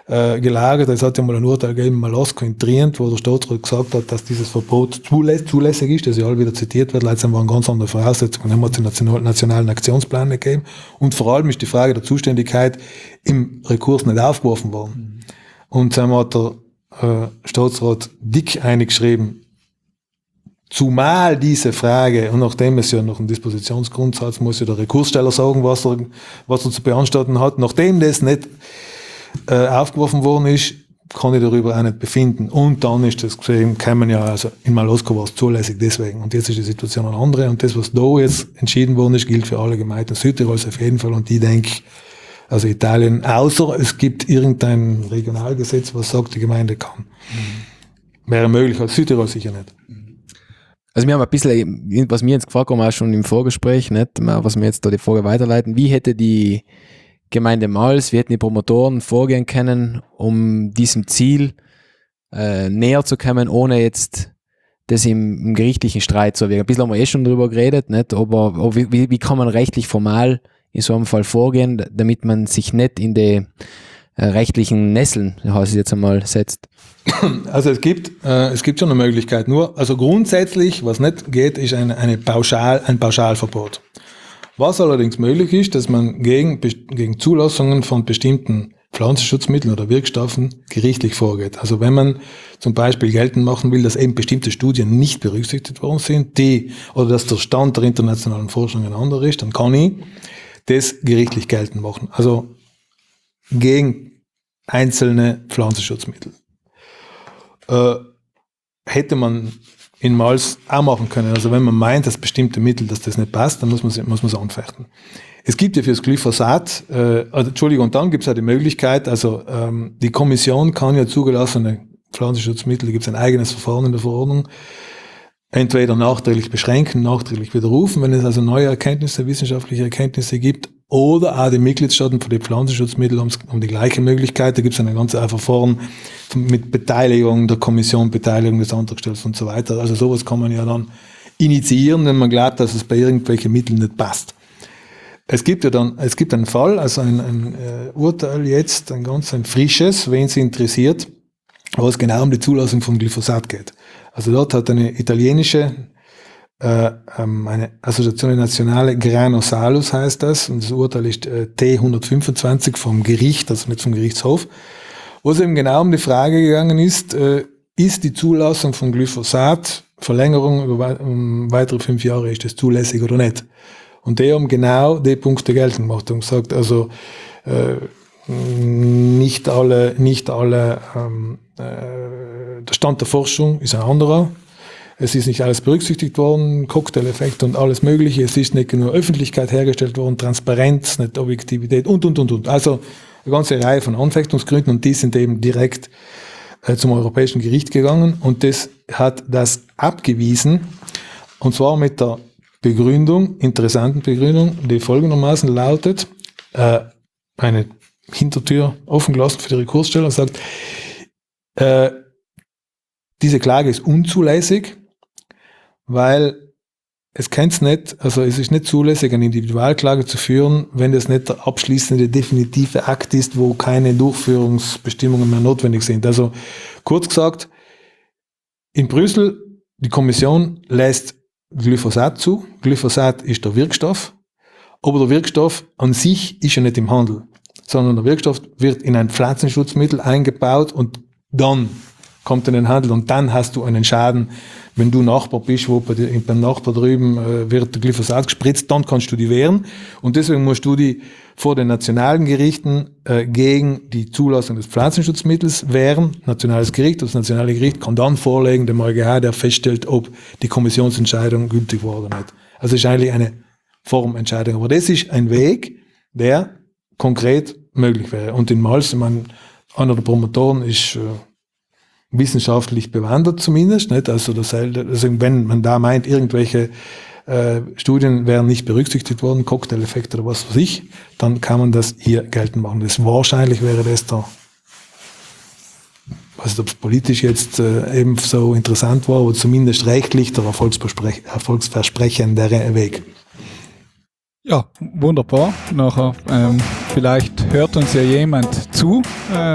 gelagert. Es hat ja mal ein Urteil gegeben, Malaska in Trient, wo der Staatsrat gesagt hat, dass dieses Verbot zulässig ist, das ja all wieder zitiert wird. Letztendlich waren ganz andere Voraussetzungen, dann hat es den nationalen Aktionsplan gegeben. Und vor allem ist die Frage der Zuständigkeit im Rekurs nicht aufgeworfen worden. Und dann hat der Staatsrat dick eingeschrieben, zumal diese Frage, und nachdem es ja noch einen Dispositionsgrundsatz, muss ja der Rekurssteller sagen, was er zu beanstanden hat, nachdem das nicht aufgeworfen worden ist, kann ich darüber auch nicht befinden. Und dann ist das gesehen, kämen ja, also in Malaska war es zulässig deswegen. Und jetzt ist die Situation eine andere. Und das, was da jetzt entschieden worden ist, gilt für alle Gemeinden Südtirols auf jeden Fall. Und ich denke, also Italien, außer es gibt irgendein Regionalgesetz, was sagt, die Gemeinde kann. Wäre möglich, als Südtirol sicher nicht. Also wir haben ein bisschen, was mir jetzt gefragt haben, auch schon im Vorgespräch, nicht, was wir jetzt da die Frage weiterleiten, wie hätte die Gemeinde Mals, wie hätten die Promotoren vorgehen können, um diesem Ziel näher zu kommen, ohne jetzt das im gerichtlichen Streit zu wirken. Ein bisschen haben wir schon drüber geredet, nicht, aber wie kann man rechtlich formal in so einem Fall vorgehen, damit man sich nicht in die rechtlichen Nesseln, heißt es jetzt einmal, setzt? Also es gibt schon eine Möglichkeit. Nur, also grundsätzlich, was nicht geht, ist ein Pauschalverbot. Was allerdings möglich ist, dass man gegen Zulassungen von bestimmten Pflanzenschutzmitteln oder Wirkstoffen gerichtlich vorgeht. Also wenn man zum Beispiel geltend machen will, dass eben bestimmte Studien nicht berücksichtigt worden sind, oder dass der Stand der internationalen Forschung ein anderer ist, dann kann ich das gerichtlich geltend machen. Also gegen einzelne Pflanzenschutzmittel. Hätte man in Mals auch machen können. Also wenn man meint, dass bestimmte Mittel, dass das nicht passt, dann muss man es anfechten. Es gibt ja für das Glyphosat, und dann gibt es auch die Möglichkeit, also die Kommission kann ja zugelassene Pflanzenschutzmittel, da gibt es ein eigenes Verfahren in der Verordnung, entweder nachträglich beschränken, nachträglich widerrufen, wenn es also neue Erkenntnisse, wissenschaftliche Erkenntnisse gibt, oder auch die Mitgliedstaaten für die Pflanzenschutzmittel haben die gleiche Möglichkeit. Da gibt es ein ganzes Verfahren mit Beteiligung der Kommission, Beteiligung des Antragstellers und so weiter. Also sowas kann man ja dann initiieren, wenn man glaubt, dass es bei irgendwelchen Mitteln nicht passt. Es gibt einen Fall, also ein Urteil jetzt, ein frisches, wen es interessiert, wo es genau um die Zulassung von Glyphosat geht. Also dort hat eine italienische eine Associazione Nazionale Grano Salus heißt das, und das Urteil ist T125 vom Gericht, also nicht vom Gerichtshof, wo es eben genau um die Frage gegangen ist die Zulassung von Glyphosat, Verlängerung um weitere 5 Jahre, ist das zulässig oder nicht? Und die haben genau die Punkte geltend gemacht und gesagt, also nicht alle der Stand der Forschung ist ein anderer. Es ist nicht alles berücksichtigt worden, Cocktaileffekt und alles Mögliche. Es ist nicht nur Öffentlichkeit hergestellt worden, Transparenz, nicht Objektivität und. Also eine ganze Reihe von Anfechtungsgründen und die sind eben direkt zum Europäischen Gericht gegangen und das hat das abgewiesen und zwar mit der interessanten Begründung, die folgendermaßen lautet, eine Hintertür offen gelassen für die Rekurssteller und sagt, diese Klage ist unzulässig, weil es ist nicht zulässig, eine Individualklage zu führen, wenn das nicht der abschließende, definitive Akt ist, wo keine Durchführungsbestimmungen mehr notwendig sind. Also kurz gesagt, in Brüssel, die Kommission lässt Glyphosat zu. Glyphosat ist der Wirkstoff, aber der Wirkstoff an sich ist ja nicht im Handel, sondern der Wirkstoff wird in ein Pflanzenschutzmittel eingebaut und dann kommt in den Handel und dann hast du einen Schaden, wenn du Nachbar bist, wo beim Nachbar drüben wird der Glyphosat gespritzt, dann kannst du die wehren und deswegen musst du die vor den nationalen Gerichten gegen die Zulassung des Pflanzenschutzmittels wehren. Nationales Gericht, das nationale Gericht kann dann vorlegen dem EuGH, der feststellt, ob die Kommissionsentscheidung gültig war oder nicht. Also es ist eigentlich eine Formentscheidung, aber das ist ein Weg, der konkret möglich wäre. Und in Mals, einer der Promotoren ist wissenschaftlich bewandert zumindest, nicht? Also wenn man da meint, irgendwelche Studien wären nicht berücksichtigt worden, Cocktaileffekt oder was weiß ich, dann kann man das hier geltend machen. Wahrscheinlich wäre das da, ich weiß nicht, ob es politisch jetzt eben so interessant war, aber zumindest rechtlich der erfolgsversprechendere Weg. Ja, wunderbar. Nachher vielleicht hört uns ja jemand zu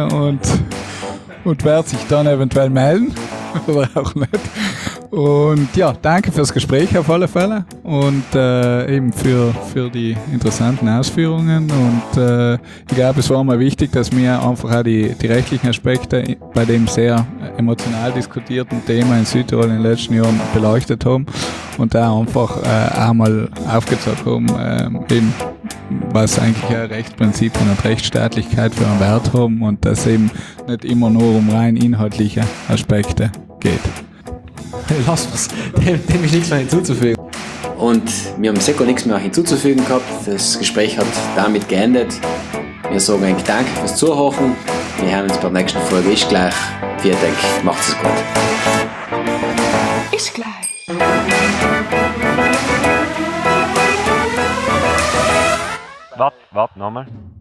und wird sich dann eventuell melden oder auch nicht. Und ja, danke fürs Gespräch auf alle Fälle und eben für die interessanten Ausführungen. Und ich glaube, es war mal wichtig, dass wir einfach auch die rechtlichen Aspekte bei dem sehr emotional diskutierten Thema in Südtirol in den letzten Jahren beleuchtet haben und da einfach auch mal aufgezeigt haben, eben, was eigentlich Rechtsprinzipien und Rechtsstaatlichkeit für einen Wert haben und dass eben nicht immer nur um rein inhaltliche Aspekte geht. Lass was, dem ist nichts mehr hinzuzufügen. Und wir haben sicher nichts mehr hinzuzufügen gehabt. Das Gespräch hat damit geendet. Wir sagen eigentlich Danke fürs Zuhören. Wir hören uns bei der nächsten Folge. Ist gleich. Vielen Dank. Macht's gut. Ist gleich. Warte, nochmal.